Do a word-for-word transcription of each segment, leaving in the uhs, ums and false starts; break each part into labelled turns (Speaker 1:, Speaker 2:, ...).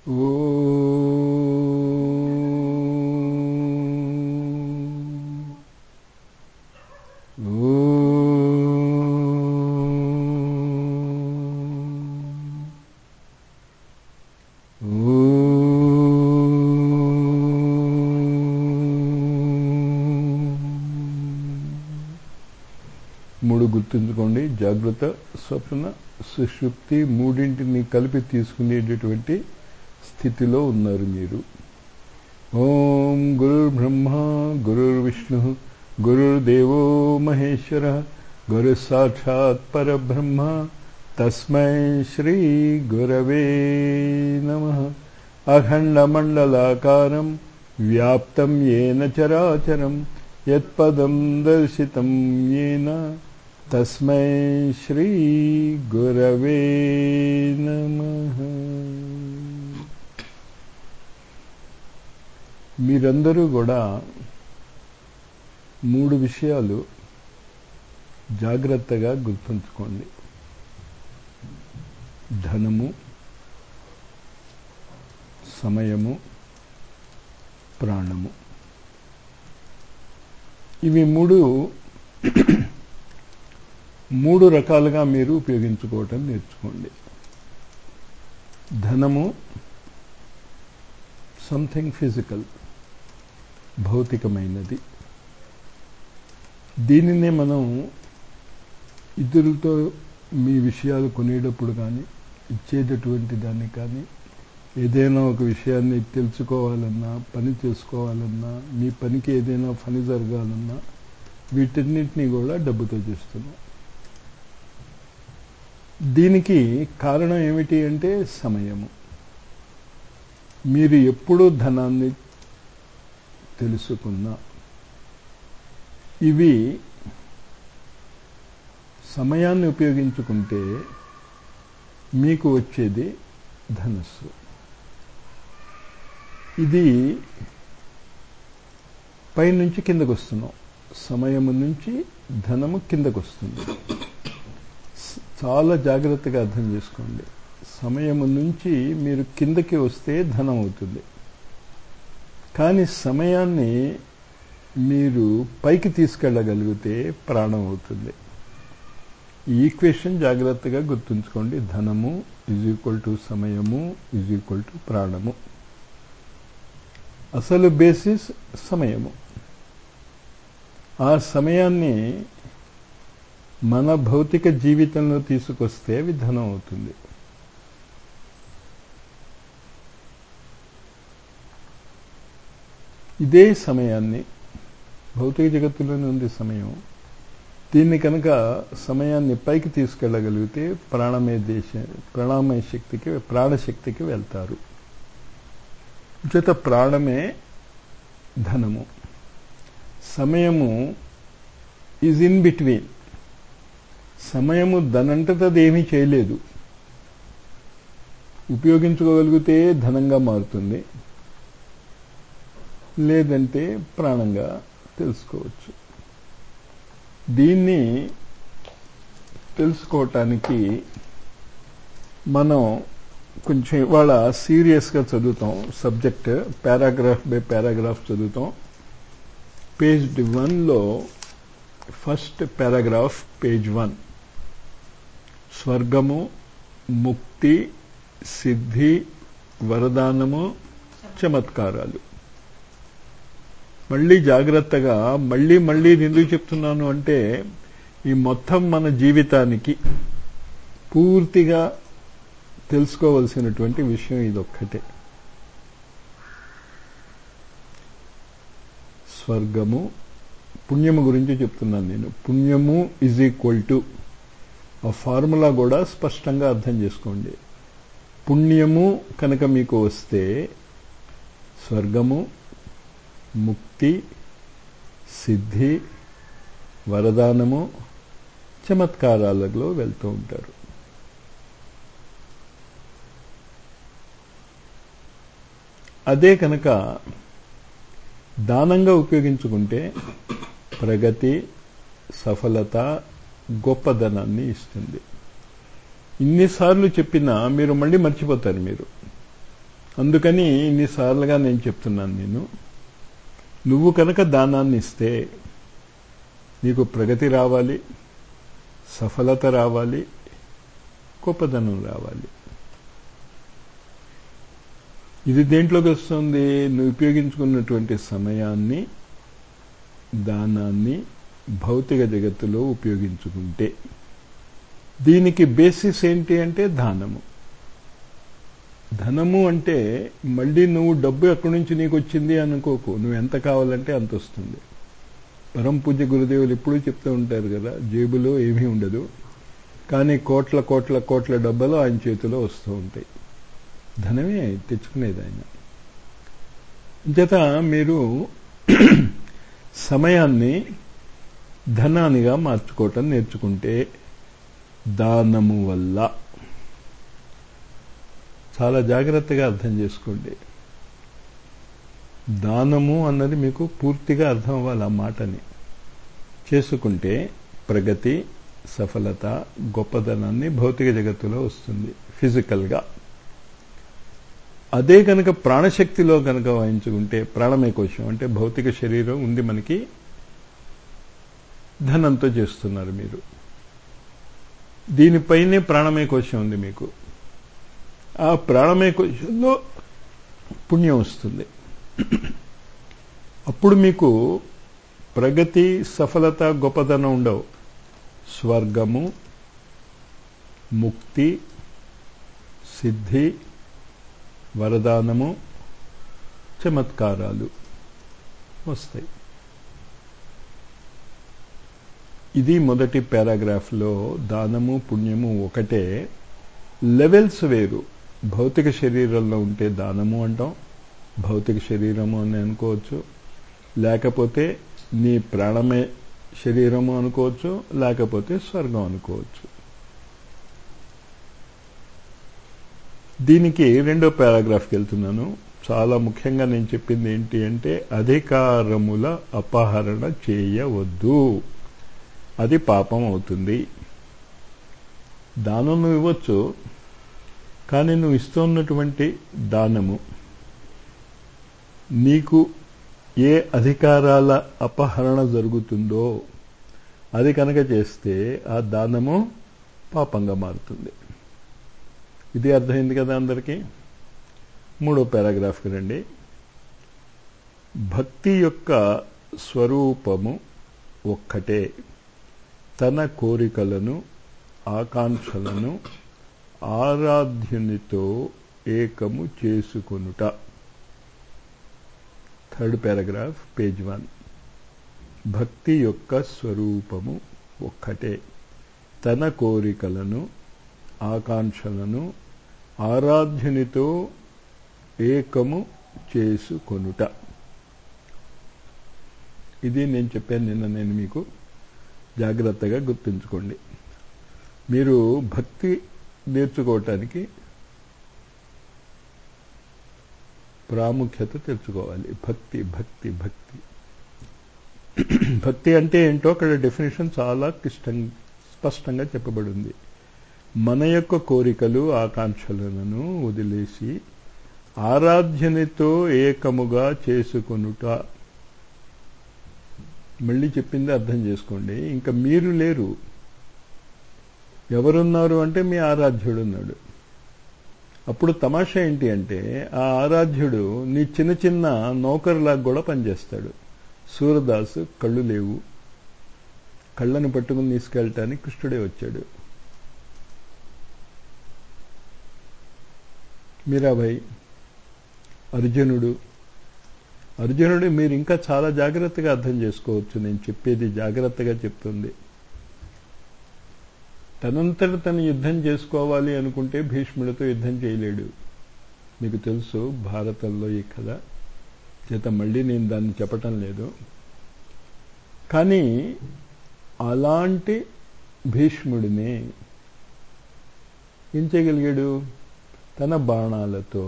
Speaker 1: మూడు గుర్తుంచుకోండి. జాగ్రత్త, స్వప్న, సుషుప్తి మూడింటిని కలిపి తీసుకునేటటువంటి స్థితిలో ఉన్నారు మీరు. ఓం గురుర్ బ్రహ్మ గురుర్ విష్ణు గురుర్దేవో మహేశ్వర గురు సాక్షాత్ పరబ్రహ్మ తస్మై శ్రీ గురవే నమః. అఖండమండలాకారం వ్యాప్తం యేన చరాచరం యత్పదం దర్శితం యేన తస్మై శ్రీ గురవే నమః. మీరందరూ కూడా మూడు విషయాలు జాగ్రత్తగా గుర్తుంచుకోండి. ధనము, సమయము, ప్రాణము. ఇవి మూడు మూడు రకాలుగా మీరు ఉపయోగించుకోవటం నేర్చుకోండి. ధనము సంథింగ్ ఫిజికల్, భౌతికమైనది. దీనినే మనం ఇతరులతో మీ విషయాలు కొనేటప్పుడు కానీ, ఇచ్చేటటువంటి దాన్ని కానీ, ఏదైనా ఒక విషయాన్ని తెలుసుకోవాలన్నా, పని చేసుకోవాలన్నా, మీ పనికి ఏదైనా పని జరగాలన్నా వీటన్నిటినీ కూడా డబ్బుతో చేస్తున్నాం. దీనికి కారణం ఏమిటి అంటే సమయము. మీరు ఎప్పుడూ ధనాన్ని తెలుసుకున్నా ఇవి సమయాన్ని ఉపయోగించుకుంటే మీకు వచ్చేది ధనస్సు. ఇది పైనుంచి కిందకు వస్తున్నాం. సమయము నుంచి ధనము కిందకు వస్తుంది. చాలా జాగ్రత్తగా అర్థం చేసుకోండి. సమయము నుంచి మీరు కిందకి వస్తే ధనం అవుతుంది. కానీ సమయాన్ని మీరు పైకి తీసుకెళ్ళగలిగితే ప్రాణం అవుతుంది. ఈ ఈక్వేషన్ జాగ్రత్తగా గుర్తుంచుకోండి. ధనము ఈజ్ ఈక్వల్ టు సమయము ఈజ్ ఈక్వల్ టు ప్రాణము. అసలు బేసిస్ సమయము. ఆ సమయాన్ని మన భౌతిక జీవితంలో తీసుకొస్తే అవి ధనం అవుతుంది. ఇదే సమయాన్ని భౌతిక జగత్తులోనే ఉంది సమయం. దీన్ని కనుక సమయాన్ని పైకి తీసుకెళ్ళగలిగితే ప్రాణమయ దేశ ప్రాణమయ శక్తికి ప్రాణశక్తికి వెళ్తారు. చేత ప్రాణమే ధనము. సమయము ఈజ్ ఇన్ బిట్వీన్. సమయము దానంతటది ఏమీ చేయలేదు. ఉపయోగించుకోగలిగితే ధనంగా మారుతుంది, లేదంటే ప్రాణంగా తెలుసుకోవచ్చు. దీన్ని తెలుసుకోవటానికి మనం కొంచెం ఇవాళ సీరియస్గా చదువుతాం. సబ్జెక్ట్ పారాగ్రాఫ్ బై పారాగ్రాఫ్ చదువుతాం. పేజ్ వన్లో ఫస్ట్ పారాగ్రాఫ్, పేజ్ వన్. స్వర్గము, ముక్తి, సిద్ధి, వరదానము, చమత్కారాలు. మళ్ళీ జాగ్రత్తగా మళ్ళీ మళ్ళీ ఎందుకు చెప్తున్నాను అంటే ఈ మొత్తం మన జీవితానికి పూర్తిగా తెలుసుకోవలసినటువంటి విషయం ఇదొక్కటే. స్వర్గము, పుణ్యము గురించి చెప్తున్నాను నేను. పుణ్యము ఈజ్ ఈక్వల్ టు, ఆ ఫార్ములా కూడా స్పష్టంగా అర్థం చేసుకోండి. పుణ్యము కనుక మీకు వస్తే స్వర్గము, ముక్తి, సిద్ధి, వరదానము, చమత్కారాలలో వెళ్తూ ఉంటారు. అదే కనుక దానంగా ఉపయోగించుకుంటే ప్రగతి, సఫలత, గొప్పదనాన్ని ఇస్తుంది. ఇన్నిసార్లు చెప్పినా మీరు మళ్ళీ మర్చిపోతారు. మీరు అందుకని ఇన్నిసార్లుగా నేను చెప్తున్నాను, నేను నువ్వు కనుక దానాన్ని ఇస్తే నీకు ప్రగతి రావాలి, సఫలత రావాలి, గొప్పదనం రావాలి. ఇది దేంట్లోకి వస్తుంది? నువ్వు ఉపయోగించుకున్నటువంటి సమయాన్ని, దానాన్ని భౌతిక జగత్తులో ఉపయోగించుకుంటే. దీనికి బేసిస్ ఏంటి అంటే దానము. ధనము అంటే మళ్ళీ నువ్వు డబ్బు ఎక్కడి నుంచి నీకు వచ్చింది అనుకోకు, నువ్వు ఎంత కావాలంటే అంత వస్తుంది. పరమ పూజ్య గురుదేవులు ఎప్పుడూ చెప్తూ ఉంటారు కదా, జేబులో ఏమీ ఉండదు, కానీ కోట్ల కోట్ల కోట్ల డబ్బులు ఆయన చేతిలో వస్తూ ఉంటాయి. ధనమే తెచ్చుకునేది ఆయన. చేత మీరు సమయాన్ని ధనానిగా మార్చుకోవటం నేర్చుకుంటే దానము వల్ల, చాలా జాగ్రత్తగా అర్థం చేసుకోండి, దానము అన్నది మీకు పూర్తిగా అర్థం అవ్వాలి. ఆ మాటని చేసుకుంటే ప్రగతి, సఫలత, గొప్పదనాన్ని భౌతిక జగత్తులో వస్తుంది ఫిజికల్గా. అదే కనుక ప్రాణశక్తిలో కనుక వాయించుకుంటే, ప్రాణమే కోశం అంటే భౌతిక శరీరం ఉంది మనకి, ధనంతో చేస్తున్నారు మీరు. దీనిపైనే ప్రాణమే కోశం ఉంది మీకు. ఆ ప్రాణమే కోశంలో పుణ్యం వస్తుంది. అప్పుడు మీకు ప్రగతి, సఫలత, గొప్పదనం ఉండవు. స్వర్గము, ముక్తి, సిద్ధి, వరదానము, చమత్కారాలు వస్తాయి. ఇది మొదటి పారాగ్రాఫ్లో. దానము, పుణ్యము ఒకటే, లెవెల్స్ వేరు. భౌతిక శరీరంలో ఉంటే దానము అంటాం, భౌతిక శరీరము అని అనుకోవచ్చు, లేకపోతే నీ ప్రాణమే శరీరము అనుకోవచ్చు, లేకపోతే స్వర్గం అనుకోవచ్చు. దీనికి రెండో పారాగ్రాఫ్కి వెళ్తున్నాను. చాలా ముఖ్యంగా నేను చెప్పింది ఏంటి అంటే, అధికారముల అపహరణ చేయవద్దు, అది పాపం అవుతుంది. దానం నువ్వు ఇవ్వచ్చు, కానీ నువ్వు ఇస్తున్నటువంటి దానము నీకు ఏ అధికారాల అపహరణ జరుగుతుందో అది కనుక చేస్తే ఆ దానము పాపంగా మారుతుంది. ఇది అర్థమైంది కదా అందరికీ? మూడో పారాగ్రాఫ్కి రండి. భక్తి యొక్క స్వరూపము ఒక్కటే, తన కోరికలను, ఆకాంక్షలను ఆరాధ్యునితో ఏకము చేసుకొనుట. Third paragraph, page one. భక్తి యొక్క స్వరూపము ఒక్కటే, తన కోరికలను, ఆకాంక్షలను ఆరాధ్యునితో ఏకము చేసుకొనుట. ఇది నేను చెప్పాను నిన్న, నేను మీకు జాగ్రత్తగా గుర్తుంచుకోండి. మీరు భక్తి నేర్చుకోవటానికి ప్రాముఖ్యత తెలుసుకోవాలి. భక్తి భక్తి భక్తి భక్తి అంటే ఏంటో అక్కడ డెఫినేషన్ చాలా క్లిష్టంగా స్పష్టంగా చెప్పబడింది. మన యొక్క కోరికలు, ఆకాంక్షలను వదిలేసి ఆరాధ్యనితో ఏకముగా చేసుకొనుట. మళ్ళీ చెప్పింది అర్థం చేసుకోండి. ఇంకా మీరు లేరు, ఎవరున్నారు అంటే మీ ఆరాధ్యుడు ఉన్నాడు. అప్పుడు తమాషా ఏంటి అంటే, ఆ ఆరాధ్యుడు నీ చిన్న చిన్న నౌకర్లాగా కూడా పనిచేస్తాడు. సూరదాసు కళ్ళు లేవు, కళ్ళను పట్టుకుని తీసుకెళ్ళటానికి కృష్ణుడే వచ్చాడు. మీరాబాయి, అర్జునుడు అర్జునుడు మీరు ఇంకా చాలా జాగ్రత్తగా అర్థం చేసుకోవచ్చు. నేను చెప్పేది జాగ్రత్తగా చెప్తుంది. తనంతట తను యుద్ధం చేసుకోవాలి అనుకుంటే భీష్ముడితో యుద్ధం చేయలేడు. మీకు తెలుసు భారతంలో ఈ కథ, చేత మళ్ళీ నేను దాన్ని చెప్పటం లేదు. కానీ అలాంటి భీష్ముడిని ఏం చేయగలిగాడు? తన బాణాలతో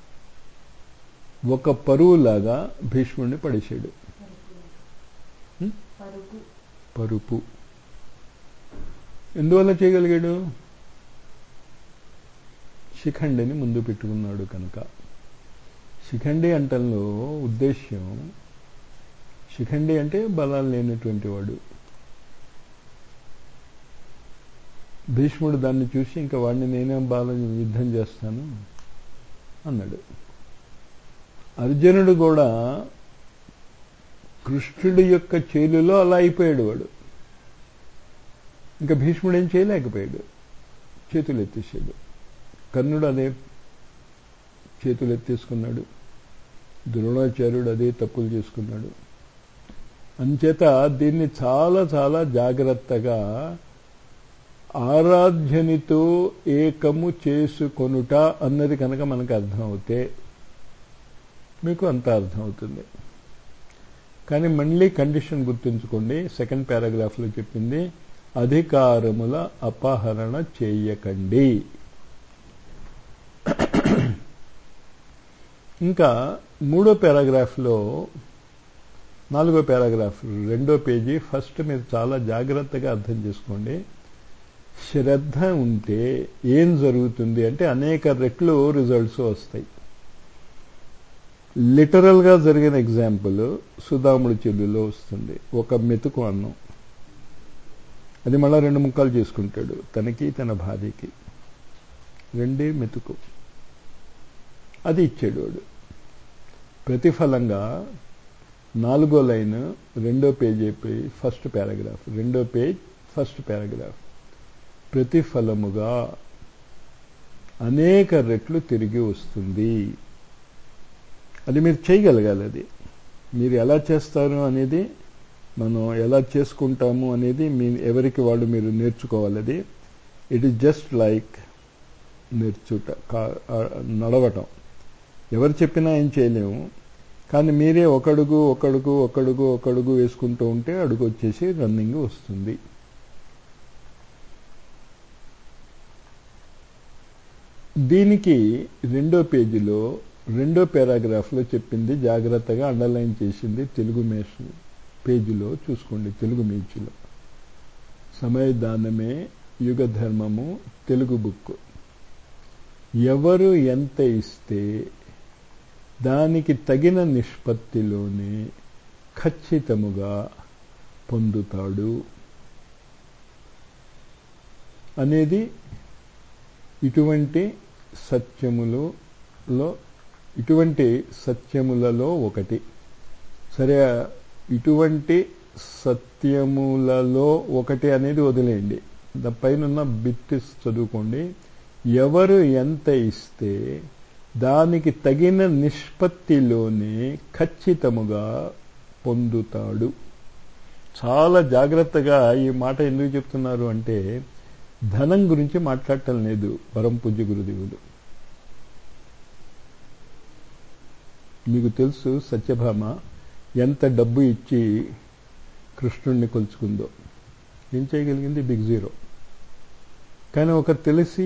Speaker 1: ఒక పరువులాగా భీష్ముడిని పడేశాడు. పరుపు ఎందువల్ల చేయగలిగాడు? శిఖండిని ముందు పెట్టుకున్నాడు కనుక. శిఖండి అంటంలో ఉద్దేశ్యం, శిఖండి అంటే బలాలు లేనటువంటి వాడు. భీష్ముడు దాన్ని చూసి ఇంకా వాడిని నేనేం బాలం యుద్ధం చేస్తాను అన్నాడు. అర్జునుడు కూడా కృష్ణుడి యొక్క చేలులో అలా అయిపోయాడు వాడు. ఇంకా భీష్ముడు ఏం చేయలేకపోయాడు, చేతులు ఎత్తేసాడు. కర్ణుడు అదే చేతులు ఎత్తేసుకున్నాడు. ద్రోణాచార్యుడు అదే తప్పులు చేసుకున్నాడు. అంచేత దీన్ని చాలా చాలా జాగ్రత్తగా ఆరాధ్యనితో ఏకము చేసుకొనుట అన్నది కనుక మనకు అర్థం అవుతే మీకు అంత అర్థం అవుతుంది. కానీ మళ్ళీ కండిషన్ గుర్తుంచుకోండి, సెకండ్ పారాగ్రాఫ్లో చెప్పింది అధికారముల అపహరణ చేయకండి. ఇంకా మూడో పారాగ్రాఫ్లో, నాలుగో పారాగ్రాఫ్ రెండో పేజీ ఫస్ట్ మీరు చాలా జాగ్రత్తగా అర్థం చేసుకోండి. శ్రద్ధ ఉంటే ఏం జరుగుతుంది అంటే అనేక రెట్లు రిజల్ట్స్ వస్తాయి. లిటరల్గా జరిగిన ఎగ్జాంపుల్ సుధాముడి చెల్లులో వస్తుంది. ఒక మెతుకు అన్నం, అది మళ్ళా రెండు ముక్కలు చేసుకుంటాడు, తనకి తన భార్యకి. రెండే మెతుకు, అది ఇచ్చాడు వాడు. ప్రతిఫలంగా నాలుగో లైన్ రెండో పేజీ ఫస్ట్ పారాగ్రాఫ్, రెండో పేజ్ ఫస్ట్ పారాగ్రాఫ్, ప్రతిఫలముగా అనేక రెట్లు తిరిగి వస్తుంది. అది మీరు చేయగలగాలి. అది మీరు ఎలా చేస్తారు అనేది, మనం ఎలా చేసుకుంటాము అనేది మీ ఎవరికి వాళ్ళు మీరు నేర్చుకోవాలి. అది ఇట్ ఈజ్ జస్ట్ లైక్ నేర్చుట, నడవటం. ఎవరు చెప్పినా ఏం చేయలేము, కానీ మీరే ఒకడుగు ఒకడుగు ఒకడుగు ఒకడుగు వేసుకుంటూ ఉంటే అడుగు వచ్చేసి రన్నింగ్ వస్తుంది. దీనికి రెండో పేజీలో రెండో పారాగ్రాఫ్లో చెప్పింది జాగ్రత్తగా అండర్లైన్ చేసింది తెలుగు మేష్ పేజీలో చూసుకోండి. తెలుగు మేజీలో సమయదానమే యుగ ధర్మము తెలుగు బుక్. ఎవరు ఎంత ఇస్తే దానికి తగిన నిష్పత్తిలోనే ఖచ్చితముగా పొందుతాడు అనేది ఇటువంటి సత్యములలో ఇటువంటి సత్యములలో ఒకటి. సరే, ఇటువంటి సత్యములలో ఒకటి అనేది వదిలేయండి, పైన బిట్ చదువుకోండి. ఎవరు ఎంత ఇస్తే దానికి తగిన నిష్పత్తిలోనే ఖచ్చితముగా పొందుతాడు. చాలా జాగ్రత్తగా ఈ మాట ఎందుకు చెప్తున్నారు అంటే, ధనం గురించి మాట్లాడటం లేదు పరమ పూజ్య గురుదేవులు. మీకు తెలుసు సత్యభామ ఎంత డబ్బు ఇచ్చి కృష్ణుణ్ణి కొలుచుకుందో. ఏం చేయగలిగింది? Big zero. కానీ ఒక తులసి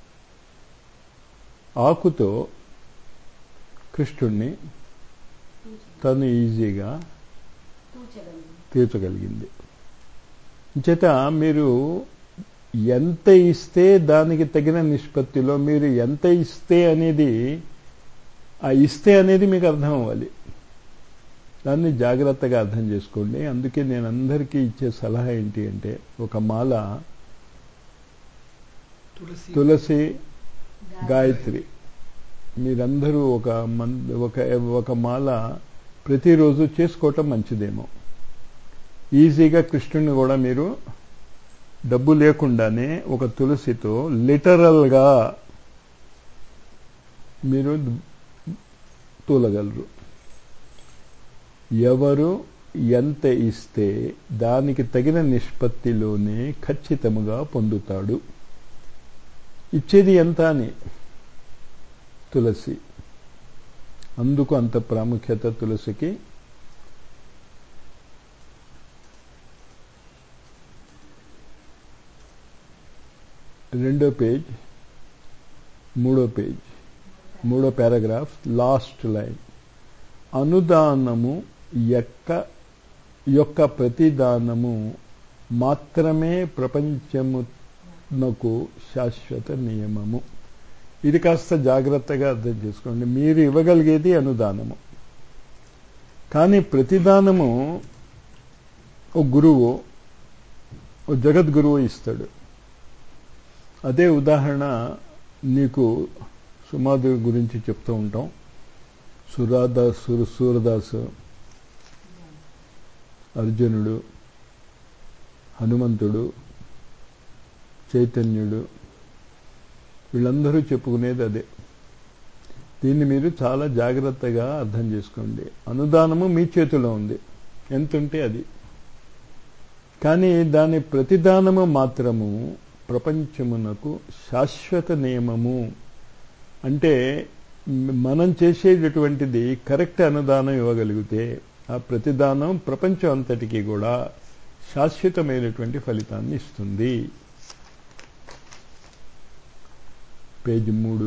Speaker 1: ఆకుతో కృష్ణుణ్ణి తను ఈజీగా తీర్చగలిగింది. చేత మీరు ఎంత ఇస్తే దానికి తగిన నిష్పత్తిలో, మీరు ఎంత ఇస్తే అనేది, ఆ ఇస్తే అనేది మీకు అర్థం అవ్వాలి. దాన్ని జాగ్రత్తగా అర్థం చేసుకోండి. అందుకే నేను అందరికీ ఇచ్చే సలహా ఏంటి అంటే, ఒక మాల తులసి గాయత్రి మీరందరూ ఒక మన్ ఒక ఒక మాల ప్రతిరోజు చేసుకోవటం మంచిదేమో. ఈజీగా కృష్ణుని కూడా మీరు డబ్బు లేకుండానే ఒక తులసితో లిటరల్గా మీరు తూలగలరు. ఎవరు ఎంత ఇస్తే దానికి తగిన నిష్పత్తిలోనే ఖచ్చితముగా పొందుతాడు. ఇచ్చేది ఎంత అని తులసి. అందుకు అంత ప్రాముఖ్యత తులసికి. రెండో పేజ్, మూడో పేజ్, మూడో పారాగ్రాఫ్ లాస్ట్ లైన్. అనుదానము యొక్క యొక్క ప్రతిదానము మాత్రమే ప్రపంచమునకు శాశ్వత నియమము. ఇది కాస్త జాగ్రత్తగా అర్థం చేసుకోండి. మీరు ఇవ్వగలిగేది అనుదానము. కానీ ప్రతిదానము ఓ గురువు, ఓ జగద్గురువు ఇస్తాడు. అదే ఉదాహరణ నీకు సుమాధు గురించి చెప్తూ ఉంటాం. సురాదాస్ సూరదాసు, అర్జునుడు, హనుమంతుడు, చైతన్యుడు, వీళ్ళందరూ చెప్పుకునేది అదే. దీన్ని మీరు చాలా జాగ్రత్తగా అర్థం చేసుకోండి. అనుదానము మీ చేతిలో ఉంది, ఎంతుంటే అది. కానీ దాని ప్రతిదానము మాత్రము ప్రపంచమునకు శాశ్వత నియమము. అంటే మనం చేసేటటువంటిది కరెక్ట్ అనుదానం ఇవ్వగలిగితే ఆ ప్రతిదానం ప్రపంచం అంతటికీ కూడా శాశ్వతమైనటువంటి ఫలితాన్ని ఇస్తుంది. పేజీ మూడు.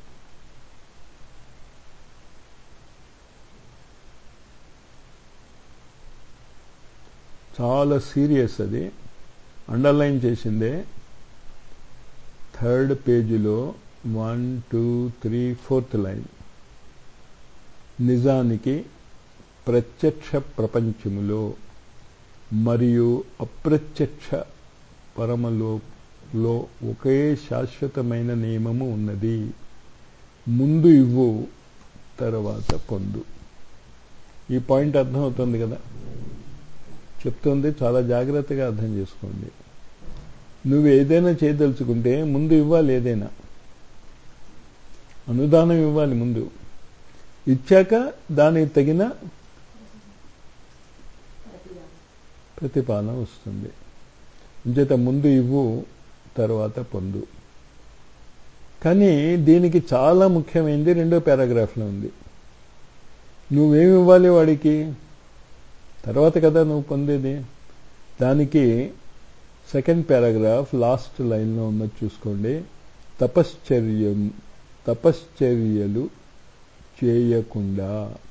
Speaker 1: చాలా సీరియస్ అది, అండర్లైన్ చేసిందే. థర్డ్ పేజీలో one two three fourth line. నిజానికి ప్రత్యక్ష ప్రపంచములో మరియు అప్రత్యక్ష పరమలో లో ఒకే శాశ్వతమైన నియమము ఉన్నది. ముందు ఇవ్వు, తర్వాత పొందు. ఈ పాయింట్ అర్థమవుతుంది కదా? చెప్తుంది, చాలా జాగ్రత్తగా అర్థం చేసుకోండి. నువ్వు ఏదైనా చేయదలుచుకుంటే ముందు ఇవ్వాలి. ఏదైనా అనుదానం ఇవ్వాలి ముందు. ఇచ్చాక దానికి తగిన ప్రతిపాదన వస్తుంది. అంచేత ముందు ఇవ్వు, తర్వాత పొందు. కానీ దీనికి చాలా ముఖ్యమైనది రెండో పారాగ్రాఫ్లో ఉంది. నువ్వేమి ఇవ్వాలి వాడికి, తర్వాత కదా నువ్వు పొందేది. దానికి సెకండ్ పారాగ్రాఫ్ లాస్ట్ లైన్లో ఉన్నది చూసుకోండి. తపశ్చర్యం తపశ్చర్యలు చేయకుండా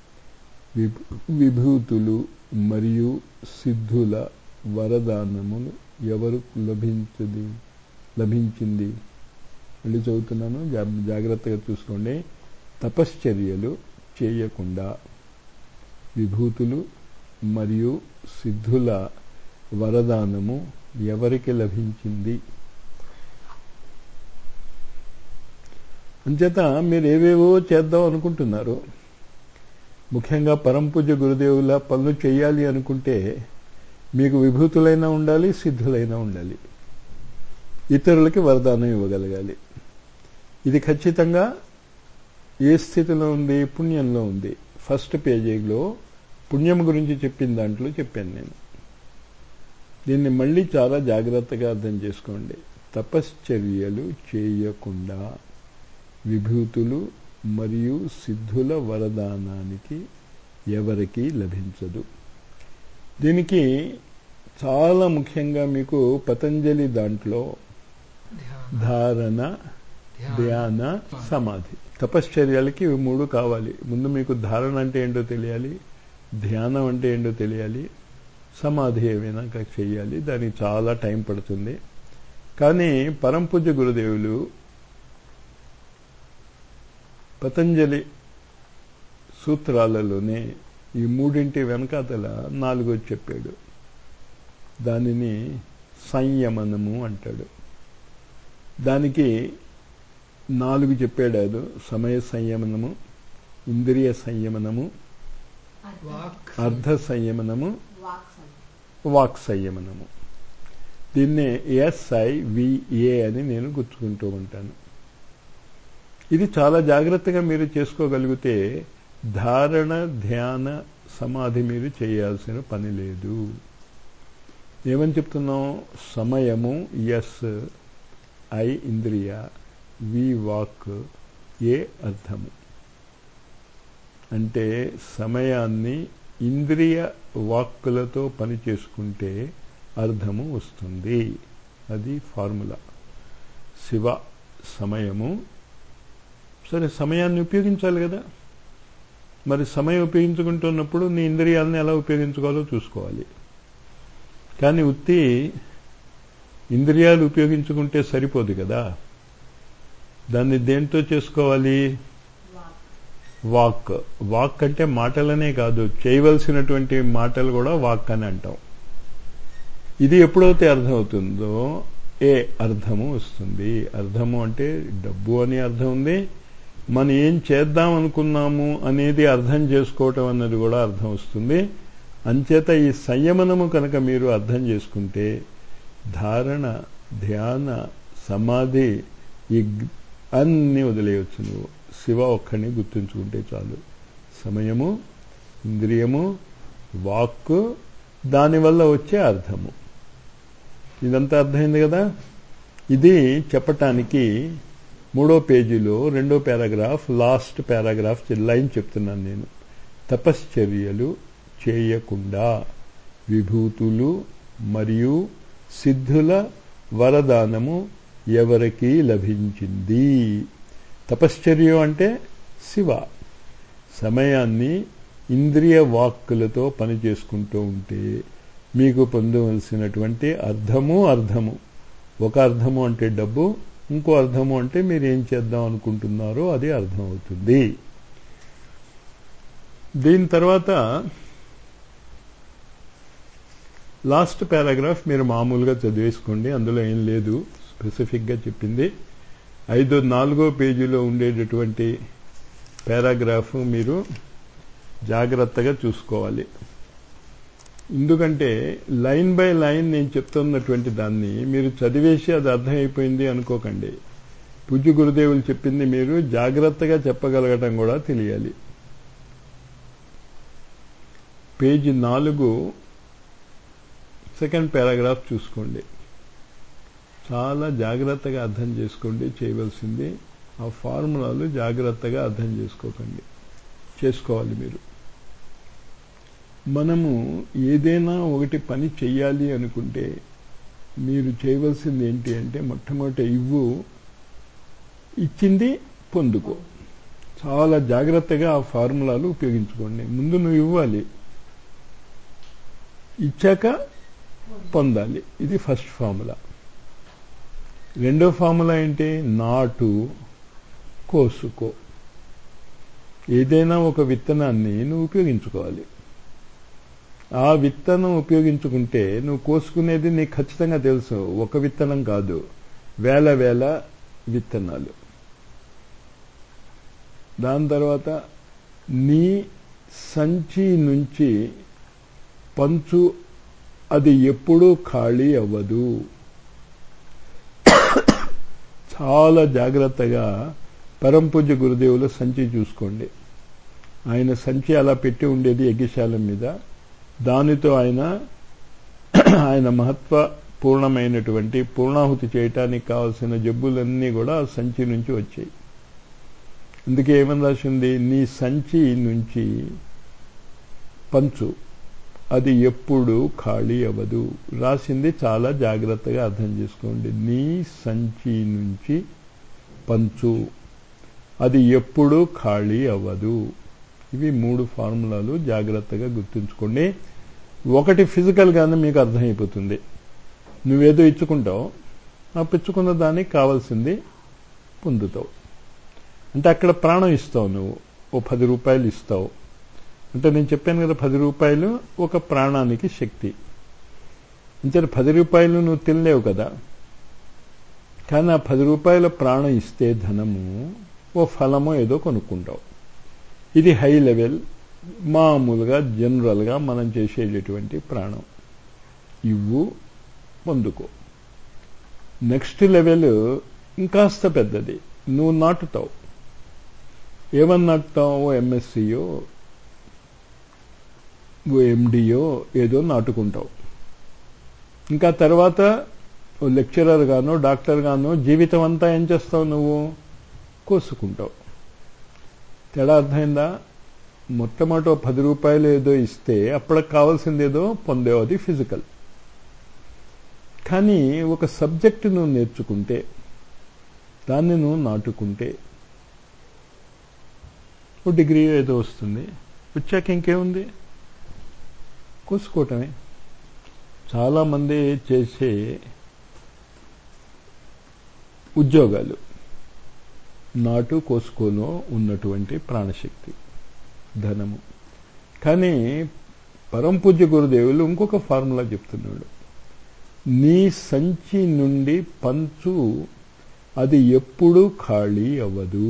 Speaker 1: విభూతులు మరియు సిద్ధుల వరదానమును ఎవరు లభించది లభించింది మళ్ళీ చదువుతున్నాను, జాగ్రత్తగా చూసుకోండి. తపశ్చర్యలు చేయకుండా విభూతులు మరియు సిద్ధుల వరదానము ఎవరికి లభించింది. అంచేత మీరు ఏవేవో చేద్దాం అనుకుంటున్నారు. ముఖ్యంగా పరంపూజ గురుదేవుల పనులు చేయాలి అనుకుంటే మీకు విభూతులైనా ఉండాలి, సిద్ధులైనా ఉండాలి, ఇతరులకి వరదానం ఇవ్వగలగాలి. ఇది ఖచ్చితంగా ఏ స్థితిలో ఉంది? పుణ్యంలో ఉంది. ఫస్ట్ పేజీలో పుణ్యం గురించి చెప్పిన దాంట్లో చెప్పాను నేను. దీన్ని మళ్ళీ చాలా జాగ్రత్తగా అర్థం చేసుకోండి. తపశ్చర్యలు చేయకుండా విభూతులు మరియు సిద్ధుల వరదానానికి ఎవరికి లభించదు. దీనికి చాలా ముఖ్యంగా మీకు పతంజలి దాంట్లో ధారణ, ధ్యాన, సమాధి, తపశ్చర్యలకి ఇవి మూడు కావాలి. ముందు మీకు ధారణ అంటే ఏంటో తెలియాలి, ధ్యానం అంటే ఏంటో తెలియాలి, సమాధి ఏమైనా చేయాలి. దానికి చాలా టైం పడుతుంది. కానీ పరంపూజ్య గురుదేవులు పతంజలి సూత్రాలలోనే ఈ మూడింటి వెనకాతల నాలుగోది చెప్పాడు. దానిని సంయమనము అంటాడు. దానికి నాలుగు చెప్పాడు. సమయ సంయమనము, ఇంద్రియ సంయమనము, అర్ధ సంయమనము, వాక్ సంయమనము. దీన్నే ఎస్ఐవిఏ అని నేను గుర్తుకుంటూ ఉంటాను. ఇది చాలా జాగ్రత్తగా మీరు చేసుకోగలిగితే ధారణ, ధ్యాన, సమాధి మీరు చేయాల్సిన పని లేదు. ఏమని చెప్తున్నాం? సమయము ఎస్, ఐ ఇంద్రియ, వి వాక్, ఏ అర్థము. అంటే సమయాన్ని ఇంద్రియ వాక్కులతో పని చేసుకుంటే అర్థము వస్తుంది. అది ఫార్ములా. శివ సమయము. సరే, సమయాన్ని ఉపయోగించాలి కదా. మరి సమయం ఉపయోగించుకుంటున్నప్పుడు నీ ఇంద్రియాలను ఎలా ఉపయోగించుకోవాలో చూసుకోవాలి. కానీ ఉత్తి ఇంద్రియాలు ఉపయోగించుకుంటే సరిపోదు కదా. దాన్ని దేంతో చేసుకోవాలి? వాక్. వాక్ అంటే మాటలనే కాదు, చేయవలసినటువంటి మాటలు కూడా వాక్ అని అంటాం. ఇది ఎప్పుడైతే అర్థమవుతుందో ఏ అర్థము వస్తుంది. అర్థము అంటే డబ్బు అని అర్థం ఉంది, మనం ఏం చేద్దాం అనుకున్నాము అనేది అర్థం చేసుకోవటం అన్నది కూడా అర్థం వస్తుంది. అంచేత ఈ సంయమనము కనుక మీరు అర్థం చేసుకుంటే ధారణ, ధ్యాన, సమాధి ఈ అన్నీ వదిలేయచ్చు. నువ్వు శివ ఒక్కడిని గుర్తుంచుకుంటే చాలు. సమయము, ఇంద్రియము, వాక్కు, దానివల్ల వచ్చే అర్థము. ఇదంతా అర్థమైంది కదా. ఇది చెప్పటానికి మూడో పేజీలో రెండో పారాగ్రాఫ్, లాస్ట్ పారాగ్రాఫ్ లైన్ చెప్తున్నాను నేను. తపశ్చర్యలు చేయకుండా విభూతులు మరియు సిద్ధుల వరదానము ఎవరికి లభించింది? తపశ్చర్య అంటే శివ. సమయాన్ని ఇంద్రియ వాక్కులతో పని చేసుకుంటూ ఉంటే మీకు పొందవలసినటువంటి అర్థము అర్థము ఒక అర్థము అంటే డబ్బు, ఇంకో అర్థము అంటే మీరు ఏం చేద్దాం అనుకుంటున్నారో అది అర్థం అవుతుంది. దీని తర్వాత లాస్ట్ పారాగ్రాఫ్ మీరు మామూలుగా చదివేసుకోండి, అందులో ఏం లేదు, స్పెసిఫిక్గా చెప్పింది. ఐదో నాలుగో పేజీలో ఉండేటటువంటి పారాగ్రాఫ్ మీరు జాగ్రత్తగా చూసుకోవాలి. ఎందుకంటే లైన్ బై లైన్ నేను చెప్తున్నటువంటి దాన్ని మీరు చదివేసి అది అర్థమైపోయింది అనుకోకండి. పూజ్య గురుదేవులు చెప్పింది మీరు జాగ్రత్తగా చెప్పగలగటం కూడా తెలియాలి. పేజీ నాలుగు సెకండ్ పారాగ్రాఫ్ చూసుకోండి. చాలా జాగ్రత్తగా అర్థం చేసుకోండి. చేయవలసింది ఆ ఫార్ములాలు జాగ్రత్తగా అర్థం చేసుకోకండి, చేసుకోవాలి మీరు. మనము ఏదైనా ఒకటి పని చెయ్యాలి అనుకుంటే మీరు చేయవలసింది ఏంటి అంటే మొట్టమొదట ఇవ్వు, ఇచ్చింది పొందుకో. చాలా జాగ్రత్తగా ఆ ఫార్ములాలు ఉపయోగించుకోండి. ముందు నువ్వు ఇవ్వాలి, ఇచ్చాక పొందాలి. ఇది ఫస్ట్ ఫార్ములా. రెండో ఫార్ములా ఏంటి? నాటు, కోసుకో. ఏదైనా ఒక విత్తనాన్ని నువ్వు ఉపయోగించుకోవాలి. ఆ విత్తనం ఉపయోగించుకుంటే నువ్వు కోసుకునేది నీకు ఖచ్చితంగా తెలుసు, ఒక విత్తనం కాదు, వేల వేల విత్తనాలు. దాని తర్వాత నీ సంచి నుంచి పంచు, అది ఎప్పుడూ ఖాళీ అవ్వదు. చాలా జాగ్రత్తగా పరంపూజ్య గురుదేవుల సంచి చూసుకోండి. ఆయన సంచి అలా పెట్టి ఉండేది యజ్ఞశాల మీద. దానితో ఆయన ఆయన మహత్వ పూర్ణమైనటువంటి పూర్ణాహుతి చేయటానికి కావలసిన జబ్బులన్నీ కూడా ఆ సంచి నుంచి వచ్చాయి. అందుకే ఏమని రాసింది? నీ సంచి నుంచి పంచు, అది ఎప్పుడు ఖాళీ అవ్వదు. రాసింది చాలా జాగ్రత్తగా అర్థం చేసుకోండి. నీ సంచి నుంచి పంచు, అది ఎప్పుడు ఖాళీ అవ్వదు. ఇవి మూడు ఫార్ములాలు జాగ్రత్తగా గుర్తుంచుకోండి. ఒకటి ఫిజికల్గానే మీకు అర్థమైపోతుంది. నువ్వేదో ఇచ్చుకుంటావు, ఆ పిచ్చుకున్న దానికి కావాల్సింది పొందుతావు. అంటే అక్కడ ప్రాణం ఇస్తావు. నువ్వు ఓ పది రూపాయలు ఇస్తావు అంటే నేను చెప్పాను కదా, పది రూపాయలు ఒక ప్రాణానికి శక్తి. అంటే పది రూపాయలు నువ్వు తినలేవు కదా, కానీ ఆ పది రూపాయల ప్రాణం ఇస్తే ధనము, ఓ ఫలమో ఏదో కొనుక్కుంటావు. ఇది హై లెవెల్, మామూలుగా జనరల్గా మనం చేసేటటువంటి ప్రాణం. ఇవ్వు, పొందుకో. నెక్స్ట్ లెవెల్ ఇంకాస్త పెద్దది. నువ్వు నాటుతావు. ఏమని నాటుతావు? ఓ ఎంఎస్సీయో ఓ ఎండియో ఏదో నాటుకుంటావు. ఇంకా తర్వాత ఓ లెక్చరర్ గానో డాక్టర్ గానో జీవితం అంతా ఏం చేస్తావు? నువ్వు కోసుకుంటావు. తేడా అర్థమైందా? మొట్టమొదటి పది రూపాయలు ఏదో ఇస్తే అప్పటికి కావాల్సింది ఏదో పొందేవు, అది ఫిజికల్. కానీ ఒక సబ్జెక్టు నువ్వు నేర్చుకుంటే, దాన్ని నువ్వు నాటుకుంటే ఓ డిగ్రీ ఏదో వస్తుంది. వచ్చాక ఇంకేముంది? కోసుకోవటమే. చాలామంది చేసే ఉద్యోగాలు నాటు కోసుకోలో ఉన్నటువంటి ప్రాణశక్తి ధనము. కానీ పరంపూజ్య గురుదేవులు ఇంకొక ఫార్ములా చెప్తున్నాడు. నీ సంచి నుండి పంచు అది ఎప్పుడూ ఖాళీ అవ్వదు.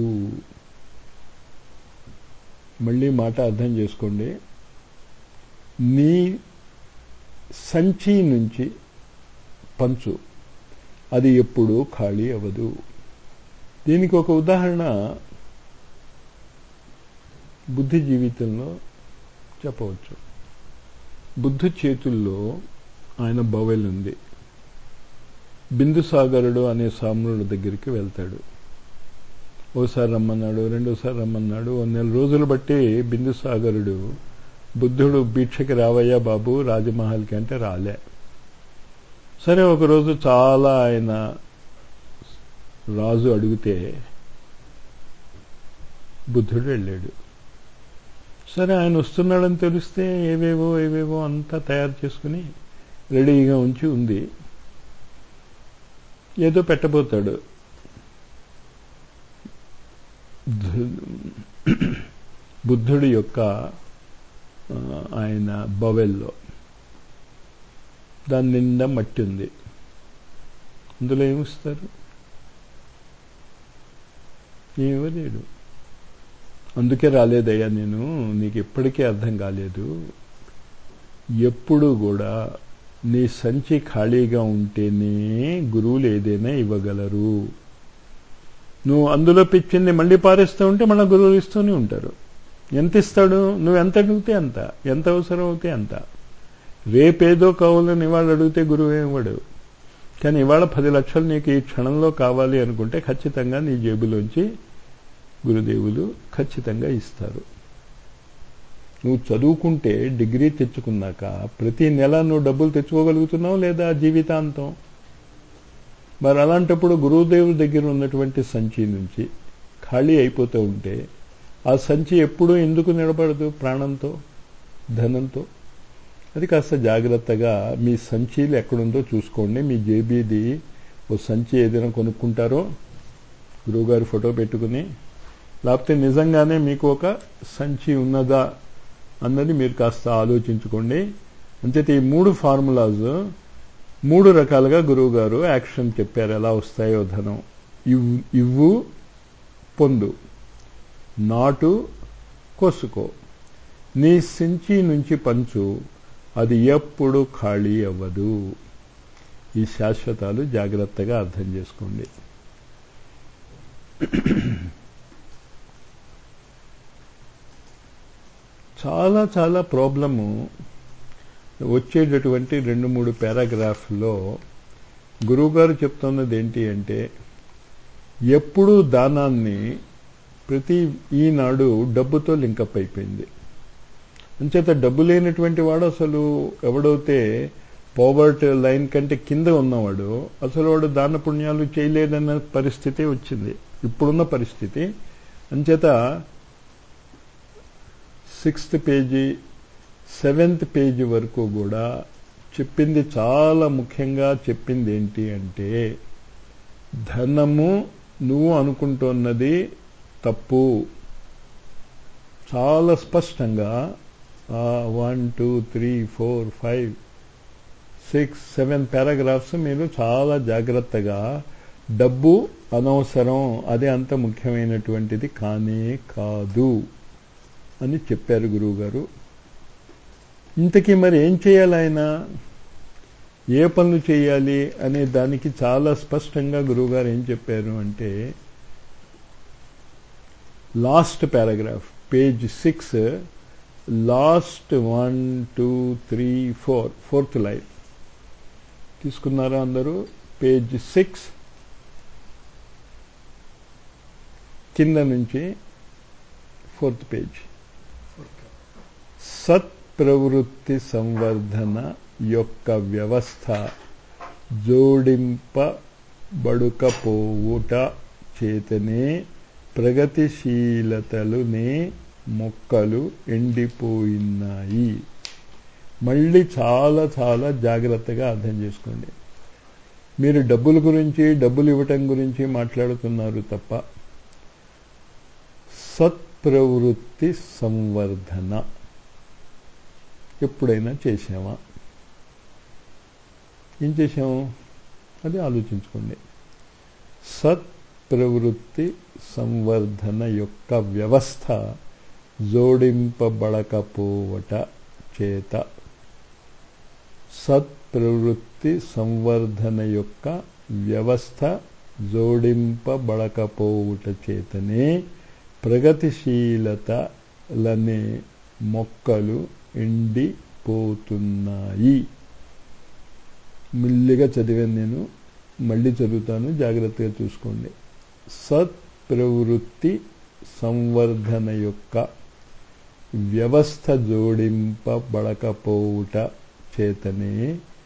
Speaker 1: మళ్ళీ మాట అర్థం చేసుకోండి. నీ సంచి నుంచి పంచు అది ఎప్పుడూ ఖాళీ అవ్వదు. దీనికి ఒక ఉదాహరణ బుద్ధి జీవితంలో చెప్పవచ్చు. బుద్ధు చేతుల్లో ఆయన బవెల్ ఉంది. బిందుసాగరుడు అనే సామ్రుడి దగ్గరికి వెళ్తాడు. ఓసారి రమ్మన్నాడు, రెండోసారి రమ్మన్నాడు. ఓ నెల రోజులు బట్టి బిందుసాగరుడు బుద్ధుడు భిక్షకి రావయ్యా బాబు రాజమహల్కి అంటే రాలే. సరే ఒకరోజు చాలా ఆయన రాజు అడిగితే బుద్ధుడు వెళ్ళాడు. సరే ఆయన వస్తున్నాడని తెలిస్తే ఏవేవో ఏవేవో అంతా తయారు చేసుకుని రెడీగా ఉంచి ఉంది. ఏదో పెట్టబోతాడు బుద్ధుడి యొక్క ఆయన బవెల్లో. దాని నిండా మట్టి ఉంది. అందులో ఏమిస్తారు? ఏమలేడు. అందుకే రాలేదయ్యా నేను, నీకు ఎప్పటికీ అర్థం కాలేదు. ఎప్పుడు కూడా నీ సంచి ఖాళీగా ఉంటేనే గురువులు ఏదైనా ఇవ్వగలరు. నువ్వు అందులో పిచ్చింది మళ్ళీ పారేస్తూ ఉంటే మళ్ళీ గురువులు ఇస్తూనే ఉంటారు. ఎంత ఇస్తాడు? నువ్వు ఎంత అడిగితే అంత, ఎంత అవసరం అవుతే అంత. రేపేదో కావాలని ఇవాళ అడిగితే గురువు ఏమివ్వడు. కానీ ఇవాళ పది లక్షలు నీకు ఈ క్షణంలో కావాలి అనుకుంటే ఖచ్చితంగా నీ జేబులోంచి గురుదేవులు ఖచ్చితంగా ఇస్తారు. నువ్వు చదువుకుంటే డిగ్రీ తెచ్చుకున్నాక ప్రతి నెల నువ్వు డబ్బులు తెచ్చుకోగలుగుతున్నావు లేదా జీవితాంతం? మరి అలాంటప్పుడు గురుదేవుడి దగ్గర ఉన్నటువంటి సంచి నుంచి ఖాళీ అయిపోతూ ఉంటే ఆ సంచి ఎప్పుడూ ఎందుకు నిలబడదు? ప్రాణంతో, ధనంతో. అది కాస్త జాగ్రత్తగా మీ సంచీలు ఎక్కడుందో చూసుకోండి. మీ జేబీది ఓ సంచి ఏదైనా కొనుక్కుంటారో గురువుగారి ఫోటో పెట్టుకుని, లేకపోతే నిజంగానే మీకు ఒక సంచి ఉన్నదా అన్నది మీరు కాస్త ఆలోచించుకోండి. అంచేత ఈ మూడు ఫార్ములాస్ మూడు రకాలుగా గురువుగారు యాక్షన్ చెప్పారు, ఎలా వస్తాయో ధనం. ఇవ్వు ఇవ్వు పొందు, నాటు కోసుకో, నీ సంచి నుంచి పంచు అది ఎప్పుడు ఖాళీ అవ్వదు. ఈ శాశ్వతాలు జాగ్రత్తగా అర్థం చేసుకోండి. చాలా చాలా ప్రాబ్లము వచ్చేటటువంటి రెండు మూడు పారాగ్రాఫ్లో గురువుగారు చెప్తున్నది ఏంటి అంటే, ఎప్పుడూ దానాన్ని ప్రతి ఈనాడు డబ్బుతో లింకప్ అయిపోయింది. అంచేత డబ్బు లేనటువంటి వాడు అసలు ఎవడైతే పోవర్టీ లైన్ కంటే కింద ఉన్నవాడు అసలు వాడు దాన పుణ్యాలు చేయలేదన్న పరిస్థితి వచ్చింది ఇప్పుడున్న పరిస్థితి. అంచేత సిక్స్త్ పేజీ సెవెంత్ పేజీ వరకు కూడా చెప్పింది చాలా ముఖ్యంగా చెప్పింది ఏంటి అంటే, ధనము నువ్వు అనుకుంటున్నది తప్పు. చాలా స్పష్టంగా one two three four five six seven paragraphs మీరు చాలా జాగ్రత్తగా డబ్బు అనవసరం, అదే అంత ముఖ్యమైనటువంటిది కానే కాదు అని చెప్పారు గురువుగారు. ఇంతకీ మరి ఏం చేయాలి ఆయన, ఏ పనులు చేయాలి అనే దానికి చాలా స్పష్టంగా గురువుగారు ఏం చెప్పారు అంటే, last paragraph page six last one two three four fourth line తీసుకున్నారా అందరూ? పేజ్ సిక్స్ కింద నుంచి ఫోర్త్ పేజ్. సత్ ప్రవృత్తి సంవర్ధన యొక్క వ్యవస్థ జోడింపబడుకపోవుట చేతనే ప్రగతిశీలతలునే మొక్కలు ఎండిపోయినాయి. మళ్ళీ చాలా చాలా జాగ్రత్తగా అర్థం చేసుకోండి. మీరు డబ్బుల గురించి డబ్బులు ఇవ్వటం గురించి మాట్లాడుతున్నారు తప్ప సత్ప్రవృత్తి సంవర్ధన ఎప్పుడైనా చేసామా? ఏం చేసాము అది ఆలోచించుకోండి. సత్ప్రవృత్తి సంవర్ధన యొక్క వ్యవస్థ జోడింపబడకపోవట చేత, సత్ప్రవృత్తి సంవర్ధన యొక్క వ్యవస్థ జోడింపబడకపోవుట చేతనే ప్రగతిశీలతలనే మొక్కలు ఎండిపోతున్నాయి. మెల్లిగా చదివాను నేను, మళ్ళీ చదువుతాను, జాగ్రత్తగా చూసుకోండి. సత్ప్రవృత్తి సంవర్ధన యొక్క వ్యవస్థ జోడింపబడకపోవుట చేతనే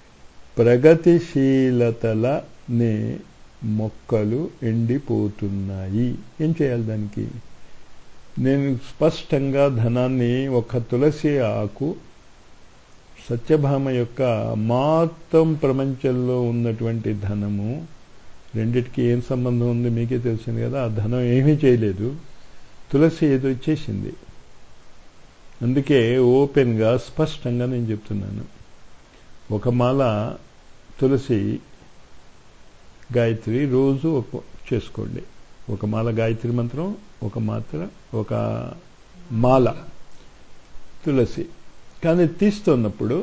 Speaker 1: ప్రగతిశీలతలనే మొక్కలు ఎండిపోతున్నాయి. ఏం చేయాలి దానికి? నేను స్పష్టంగా ధనాన్ని ఒక తులసి ఆకు, సత్యభామ యొక్క మొత్తం ప్రపంచంలో ఉన్నటువంటి ధనము రెండిటికి ఏం సంబంధం ఉంది మీకే తెలిసింది కదా. ఆ ధనం ఏమీ చేయలేదు, తులసి ఏదో ఇచ్చేసింది. అందుకే ఓపెన్గా స్పష్టంగా నేను చెప్తున్నాను. ఒక మాల తులసి గాయత్రి రోజు ఒక చేసుకోండి. ఒక మాల గాయత్రి మంత్రం, ఒక మాత్ర ఒక మాల తులసి. కానీ తీస్తున్నప్పుడు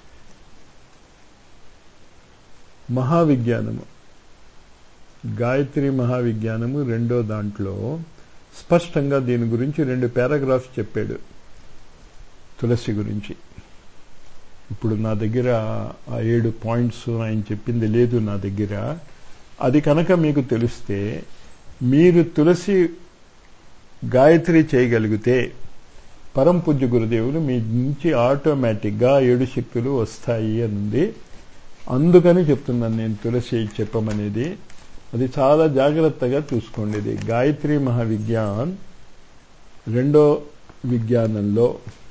Speaker 1: మహావిజ్ఞానము, గాయత్రి మహావిజ్ఞానము రెండో దాంట్లో స్పష్టంగా దీని గురించి రెండు పారాగ్రాఫ్స్ చెప్పాడు తులసి గురించి. ఇప్పుడు నా దగ్గర ఆ ఏడు పాయింట్స్ ఆయన చెప్పింది లేదు నా దగ్గర. అది కనుక మీకు తెలిస్తే మీరు తులసి గాయత్రి చేయగలిగితే పరంపూజ్య గురుదేవులు మీ నుంచి ఆటోమేటిక్గా ఏడు శక్తులు వస్తాయి అనుంది. అందుకని చెప్తున్నాను నేను తులసి చెప్పమనేది. అది చాలా జాగ్రత్తగా చూసుకోండి. ఇది గాయత్రి మహావిజ్ఞాన్ రెండో విజ్ఞానంలో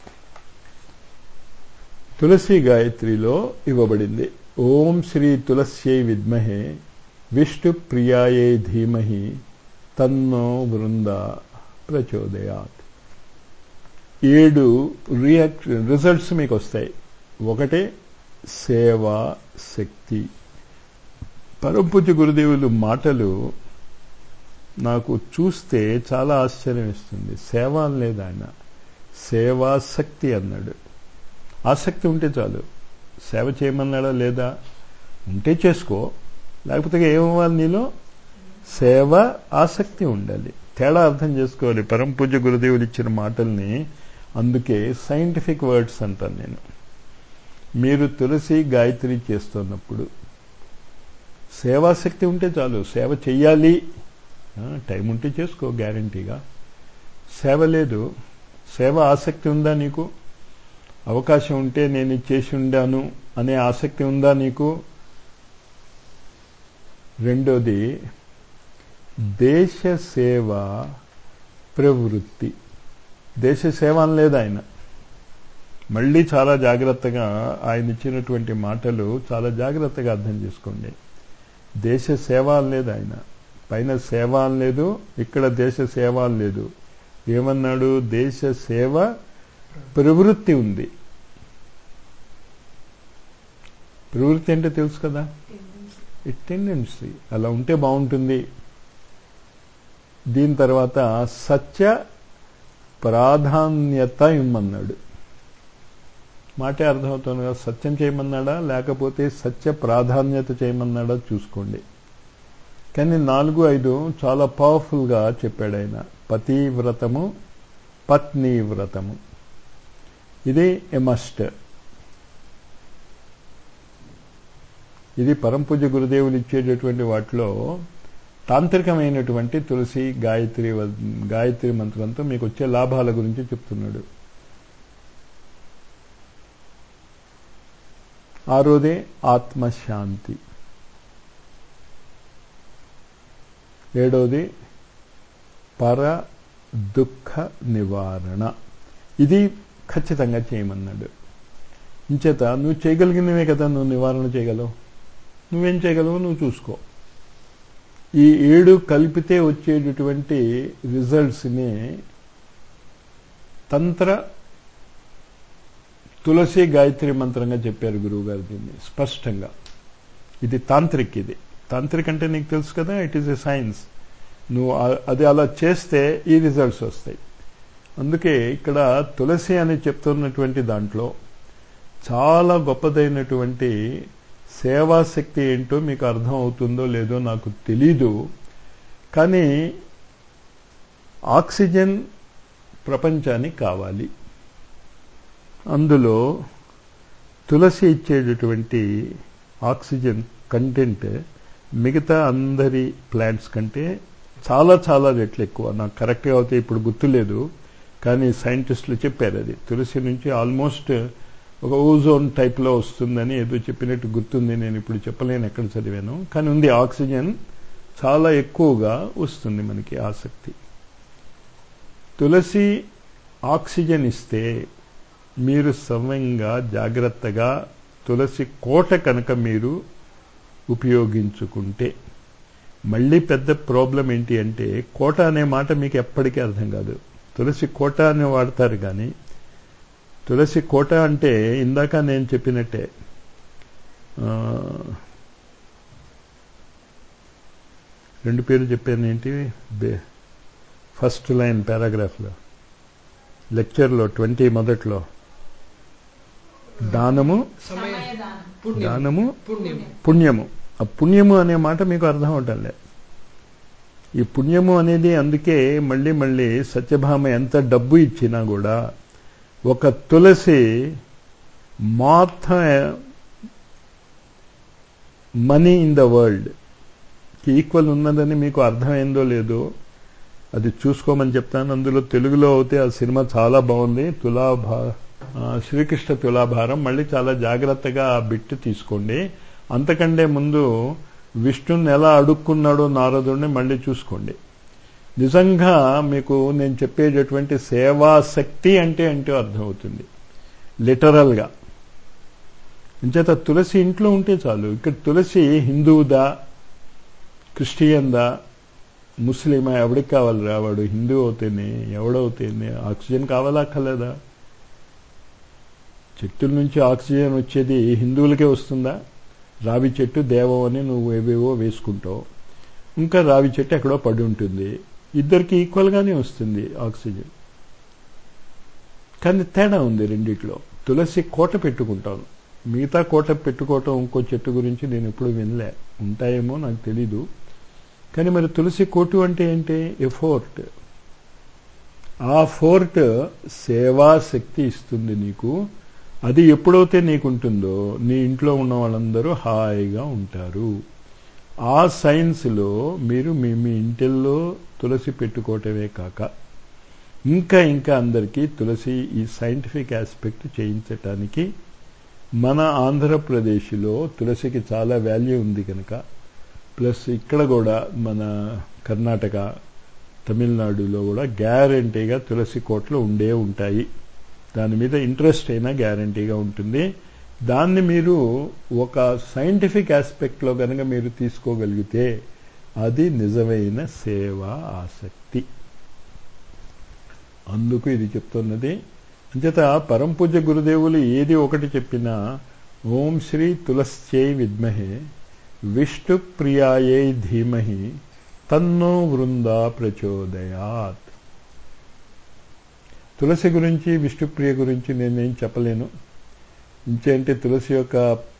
Speaker 1: తులసి గాయత్రిలో ఇవ్వబడింది. ఓం శ్రీ తులస్యై విద్మహే విష్ణు ప్రియాయే ధీమహి తన్నో బృంద ప్రచోదయాత్. ఏడు రియాక్షన్ రిజల్ట్స్ మీకు వస్తాయి. ఒకటే సేవా శక్తి. పరంపూజ్య గురుదేవులు మాటలు నాకు చూస్తే చాలా ఆశ్చర్యం ఇస్తుంది. సేవ అనలేదు ఆయన, సేవాశక్తి అన్నాడు. ఆసక్తి ఉంటే చాలు. సేవ చేయమన్నాడా లేదా? ఉంటే చేసుకో, లేకపోతే ఏమవ్వాలి నీలో? సేవ ఆసక్తి ఉండాలి. తేడా అర్థం చేసుకోవాలి పరంపూజ్య గురుదేవులు ఇచ్చిన మాటల్ని. అందుకే సైంటిఫిక్ వర్డ్స్ అంటాను నేను. మీరు తులసి గాయత్రి చేస్తున్నప్పుడు సేవాశక్తి ఉంటే చాలు. సేవ చెయ్యాలి, టైం ఉంటే చేసుకో గ్యారంటీగా. సేవ లేదు, సేవ ఆసక్తి ఉందా నీకు? అవకాశం ఉంటే నేను చేసి ఉండాను అనే ఆసక్తి ఉందా నీకు? రెండోది దేశ సేవ ప్రవృత్తి. దేశ సేవ అనలేదు ఆయన. మళ్ళీ చాలా జాగ్రత్తగా ఆయన ఇచ్చినటువంటి మాటలు చాలా జాగ్రత్తగా అర్థం చేసుకోండి. దేశ సేవ అనలేదు ఆయన. పైన సేవ అనలేదు, ఇక్కడ దేశ సేవ అనలేదు. ఏమన్నాడు? దేశ సేవ ప్రవృత్తి ఉంది. ప్రవృత్తి అంటే తెలుసు కదా, టెండెన్సీ. అలా ఉంటే బాగుంటుంది. దీని తర్వాత సత్య ప్రాధాన్యత ఇమ్మన్నాడు. మాటే అర్థమవుతుంది కదా. సత్యం చేయమన్నాడా లేకపోతే సత్య ప్రాధాన్యత చేయమన్నాడా చూసుకోండి. కానీ నాలుగు ఐదు చాలా పవర్ఫుల్గా చెప్పాడు ఆయన. పతివ్రతము, పత్ని వ్రతము, ఇది ఎ మస్ట్. ఇది పరంపూజ్య గురుదేవులు ఇచ్చేటటువంటి వాటిలో తాంత్రికమైనటువంటి తులసి గాయత్రి గాయత్రి మంత్రంతో మీకు వచ్చే లాభాల గురించి చెప్తున్నాడు. ఆరోదే ఆత్మశాంతి, ఏడోది పర దుఃఖ నివారణ. ఇది ఖచ్చితంగా చేయమన్నాడు. ఇంచేత నువ్వు చేయగలిగినవే కదా నువ్వు నివారణ చేయగలవు. నువ్వేం చేయగలవు నువ్వు చూసుకో. ఈ ఏడు కలిపితే వచ్చేటటువంటి రిజల్ట్స్ని తంత్ర తులసి గాయత్రి మంత్రంగా చెప్పారు గురువు గారు దీన్ని స్పష్టంగా. ఇది తాంత్రిక్. ఇది తాంత్రిక్ అంటే నీకు తెలుసు కదా, ఇట్ ఈస్ ఎ సైన్స్. నువ్వు అది అలా చేస్తే ఈ రిజల్ట్స్ వస్తాయి. అందుకే ఇక్కడ తులసి అని చెప్తున్నటువంటి దాంట్లో చాలా గొప్పదైనటువంటి సేవాశక్తి ఏంటో మీకు అర్థం అవుతుందో లేదో నాకు తెలీదు. కానీ ఆక్సిజన్ ప్రపంచానికి కావాలి. అందులో తులసి ఇచ్చేటటువంటి ఆక్సిజన్ కంటెంట్ మిగతా అందరి ప్లాంట్స్ కంటే చాలా చాలా రెట్లు ఎక్కువ. నాకు కరెక్ట్గా అయితే ఇప్పుడు గుర్తులేదు, కానీ సైంటిస్టులు చెప్పారు అది. తులసి నుంచి ఆల్మోస్ట్ ఒక ఓజోన్ టైప్లో వస్తుందని ఏదో చెప్పినట్టు గుర్తుంది. నేను ఇప్పుడు చెప్పలేను ఎక్కడ చదివాను, కానీ ఉంది. ఆక్సిజన్ చాలా ఎక్కువగా వస్తుంది మనకి ఆసక్తి. తులసి ఆక్సిజన్ ఇస్తే మీరు సమయంగా జాగ్రత్తగా తులసి కోట కనుక మీరు ఉపయోగించుకుంటే, మళ్ళీ పెద్ద ప్రాబ్లం ఏంటి అంటే కోట అనే మాట మీకు ఎప్పటికీ అర్థం కాదు. తులసి కోట అని వాడతారు, కానీ తులసి కోట అంటే ఇందాక నేను చెప్పినట్టే రెండు పేర్లు చెప్పాను. ఏంటి ఫస్ట్ లైన్ పారాగ్రాఫ్లో లెక్చర్లో ట్వంటీ మొదట్లో దానము దానము పుణ్యము. ఆ పుణ్యము అనే మాట మీకు అర్థం అవటంలే. ఈ పుణ్యము అనేది అందుకే మళ్ళీ మళ్ళీ సత్యభామ ఎంత డబ్బు ఇచ్చినా కూడా ఒక తులసి మొత్తం మనీ ఇన్ ద వరల్డ్ కి ఈక్వల్ ఉన్నదని మీకు అర్థమైందో లేదో అది చూసుకోమని చెప్తాను. అందులో తెలుగులో అయితే ఆ సినిమా చాలా బాగుంది, తులాభా శ్రీకృష్ణ తులాభారం. మళ్ళీ చాలా జాగ్రత్తగా ఆ బిట్టు తీసుకోండి. అంతకంటే ముందు విష్ణుని ఎలా అడుక్కున్నాడో నారదుడిని మళ్ళీ చూసుకోండి. నిజంగా మీకు నేను చెప్పేటటువంటి సేవాశక్తి అంటే అంటే అర్థమవుతుంది లిటరల్గా. ఇంచేత తులసి ఇంట్లో ఉంటే చాలు. ఇక్కడ తులసి హిందువుదా, క్రిస్టియన్దా, ముస్లిమా, ఎవడికి కావాలి రావాడు? హిందూ అవుతేనే ఎవడవుతేనే ఆక్సిజన్ కావాలా అక్కర్లేదా? చెట్టుల నుంచి ఆక్సిజన్ వచ్చేది హిందువులకే వస్తుందా? రావి చెట్టు దేవం అని నువ్వు ఏవేవో వేసుకుంటావు, ఇంకా రావి చెట్టు ఎక్కడో పడి ఉంటుంది, ఇద్దరికి ఈక్వల్గానే వస్తుంది ఆక్సిజన్. కానీ తేడా ఉంది రెండిట్లో. తులసి కోట పెట్టుకుంటాను, మిగతా కోట పెట్టుకోవటం ఇంకో చెట్టు గురించి నేను ఎప్పుడు వినలే. ఉంటాయేమో నాకు తెలీదు. కానీ మరి తులసి కోటు అంటే ఏంటి? ఏ ఫోర్ట్. ఆ ఫోర్ట్ సేవాశక్తి ఇస్తుంది నీకు. అది ఎప్పుడైతే నీకుంటుందో నీ ఇంట్లో ఉన్న వాళ్ళందరూ హాయిగా ఉంటారు. ఆ సైన్స్లో మీరు మీ మీ ఇంటిల్లో తులసి పెట్టుకోవటమే కాక ఇంకా ఇంకా అందరికీ తులసి ఈ సైంటిఫిక్ ఆస్పెక్ట్ చేయించటానికి మన ఆంధ్రప్రదేశ్లో తులసికి చాలా వాల్యూ ఉంది కనుక, ప్లస్ ఇక్కడ కూడా మన కర్ణాటక, తమిళనాడులో కూడా గ్యారంటీగా తులసి కోట్లు ఉండే ఉంటాయి. దాని మీద ఇంట్రెస్ట్ అయినా గ్యారంటీగా ఉంటుంది. దాన్ని మీరు ఒక సైంటిఫిక్ ఆస్పెక్ట్లో కనుక మీరు తీసుకోగలిగితే అది నిజమైన సేవా ఆసక్తి. అందుకు ఇది చెప్తున్నది. అంచేత పరంపూజ్య గురుదేవులు ఏది ఒకటి చెప్పినా ఓం శ్రీ తులస్యై విద్మహే విష్ణు ప్రియాయై ధీమహి తన్నో వృందా ప్రచోదయాత్. తులసి గురించి విష్ణుప్రియ గురించి నేనేం చెప్పలేను. ఇంకేంటే తులసి యొక్క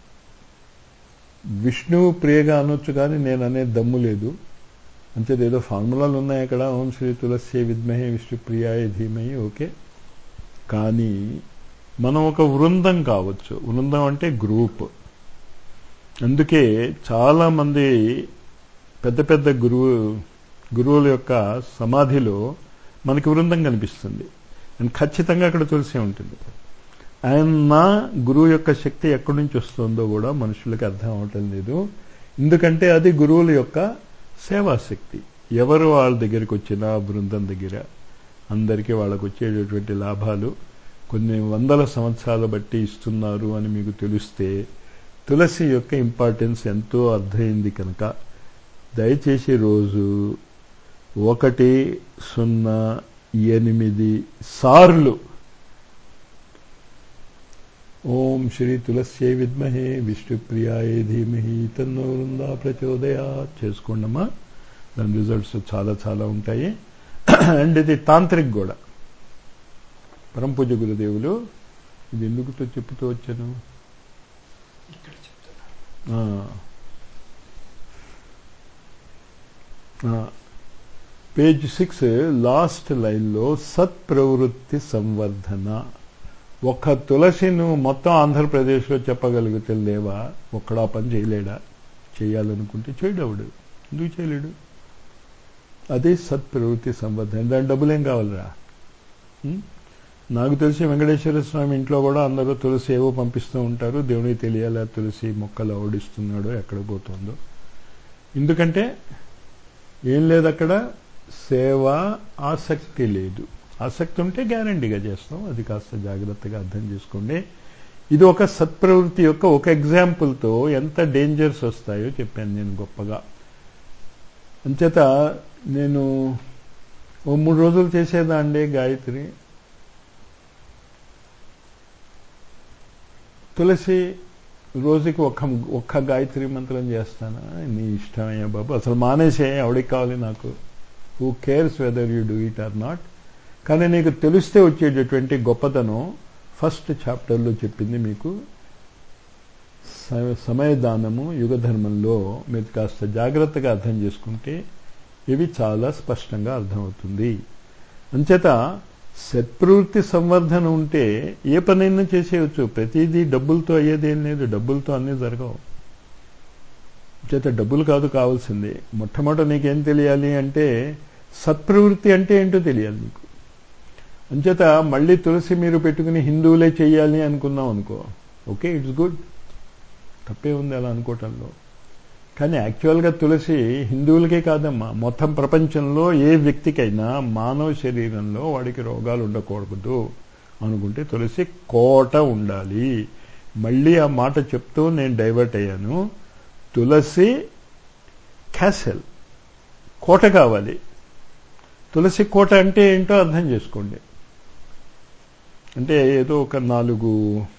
Speaker 1: విష్ణువు ప్రియగా అనొచ్చు, కానీ నేను అనే దమ్ము లేదు. అంతేది ఏదో ఫార్ములాలు ఉన్నాయి అక్కడ, ఓం శ్రీ తులసి విద్మహే విష్ణుప్రియాయ ధీమహి, ఓకే. కానీ మనం ఒక వృందం కావచ్చు. వృందం అంటే గ్రూప్. అందుకే చాలామంది పెద్ద పెద్ద గురువు గురువుల యొక్క సమాధిలో మనకి వృందం కనిపిస్తుంది. అండ్ ఖచ్చితంగా అక్కడ తులసి ఉంటుంది. ఆయన గురువు యొక్క శక్తి ఎక్కడి నుంచి వస్తుందో కూడా మనుషులకు అర్థం అవటం లేదు. ఎందుకంటే అది గురువుల యొక్క సేవాశక్తి. ఎవరు వాళ్ళ దగ్గరికి వచ్చినా బృందం దగ్గర అందరికీ వాళ్ళకు వచ్చేటటువంటి లాభాలు కొన్ని వందల సంవత్సరాల బట్టి ఇస్తున్నారు అని మీకు తెలిస్తే తులసి యొక్క ఇంపార్టెన్స్ ఎంతో అర్థమైంది కనుక దయచేసి రోజు ఒకటి సున్నా ఎనిమిది సార్లు ఓం శ్రీ తులస్యై విద్మహే విష్ణుప్రియాయ ధీమహి తన్నో వృందా ప్రచోదయాత్ చేసుకోండమ్మా. దాని రిజల్ట్స్ చాలా చాలా ఉంటాయి. అండ్ ఇది తాంత్రిక్ కూడా. పరమ పూజ్య గురుదేవులు ఇది ఎందుకుతో చెప్పుతూ వచ్చాను, పేజ్ సిక్స్ లాస్ట్ లైన్లో సత్ప్రవృత్తి సంవర్ధన. ఒక్క తులసి నువ్వు మొత్తం ఆంధ్రప్రదేశ్లో చెప్పగలిగితే లేవా? ఒక్కడా పని చేయలేడా? చేయాలనుకుంటే చేయడవుడు, ఎందుకు చేయలేడు? అదే సత్ప్రవృత్తి సంవర్ధన. దాని డబ్బులేం కావాలరా? నాకు తెలిసి వెంకటేశ్వర స్వామి ఇంట్లో కూడా అందరూ తులసి ఏవో పంపిస్తూ ఉంటారు. దేవునికి తెలియాలా తులసి మొక్కలు ఓడిస్తున్నాడో ఎక్కడ పోతుందో. ఎందుకంటే ఏం లేదు అక్కడ, సేవ ఆసక్తి లేదు. ఆసక్తి ఉంటే గ్యారంటీగా చేస్తాం. అది కాస్త జాగ్రత్తగా అర్థం చేసుకోండి. ఇది ఒక సత్ప్రవృత్తి యొక్క ఒక ఎగ్జాంపుల్తో ఎంత డేంజర్స్ వస్తాయో చెప్పాను నేను గొప్పగా. అంచేత నేను ఓ మూడు రోజులు చేసేదాండి గాయత్రి. తులసి రోజుకి ఒక్క ఒక్క గాయత్రి మంత్రం చేస్తానా? నీ ఇష్టమయ్యా బాబు, అసలు మానేసే, ఎవడికి కావాలి నాకు? Who cares whether you do it or not. కానీ నీకు తెలిస్తే వచ్చేటటువంటి గొప్పతనం ఫస్ట్ చాప్టర్లో చెప్పింది మీకు. సమయదానము యుగధర్మంలో మీరు కాస్త జాగ్రత్తగా అర్థం చేసుకుంటే ఇవి చాలా స్పష్టంగా అర్థమవుతుంది. అంచేత సత్ప్రవృత్తి సంవర్ధన ఉంటే ఏ పనైనా చేసేయచ్చు. ప్రతిదీ డబ్బులతో అయ్యేదేం లేదు, డబ్బులతో అన్నీ జరగవు. చేత డబ్బులు కాదు కావాల్సింది. మొట్టమొదట నీకేం తెలియాలి అంటే సత్ప్రవృత్తి అంటే ఏంటో తెలియాలి నీకు. అంచేత మళ్ళీ తులసి మీరు పెట్టుకుని హిందువులే చెయ్యాలి అనుకున్నాం అనుకో, ఓకే, ఇట్స్ గుడ్, తప్పే ఉంది అలా అనుకోవటంలో. కానీ యాక్చువల్గా తులసి హిందువులకే కాదమ్మా, మొత్తం ప్రపంచంలో ఏ వ్యక్తికైనా మానవ శరీరంలో వాడికి రోగాలు ఉండకూడదు అనుకుంటే తులసి కోట ఉండాలి. మళ్ళీ ఆ మాట చెప్తూ నేను డైవర్ట్ అయ్యాను. తులసి క్యాసెల్, కోట కావాలి. తులసి కోట అంటే ఏంటో అర్థం చేసుకోండి. అంటే ఏదో ఒక నాలుగు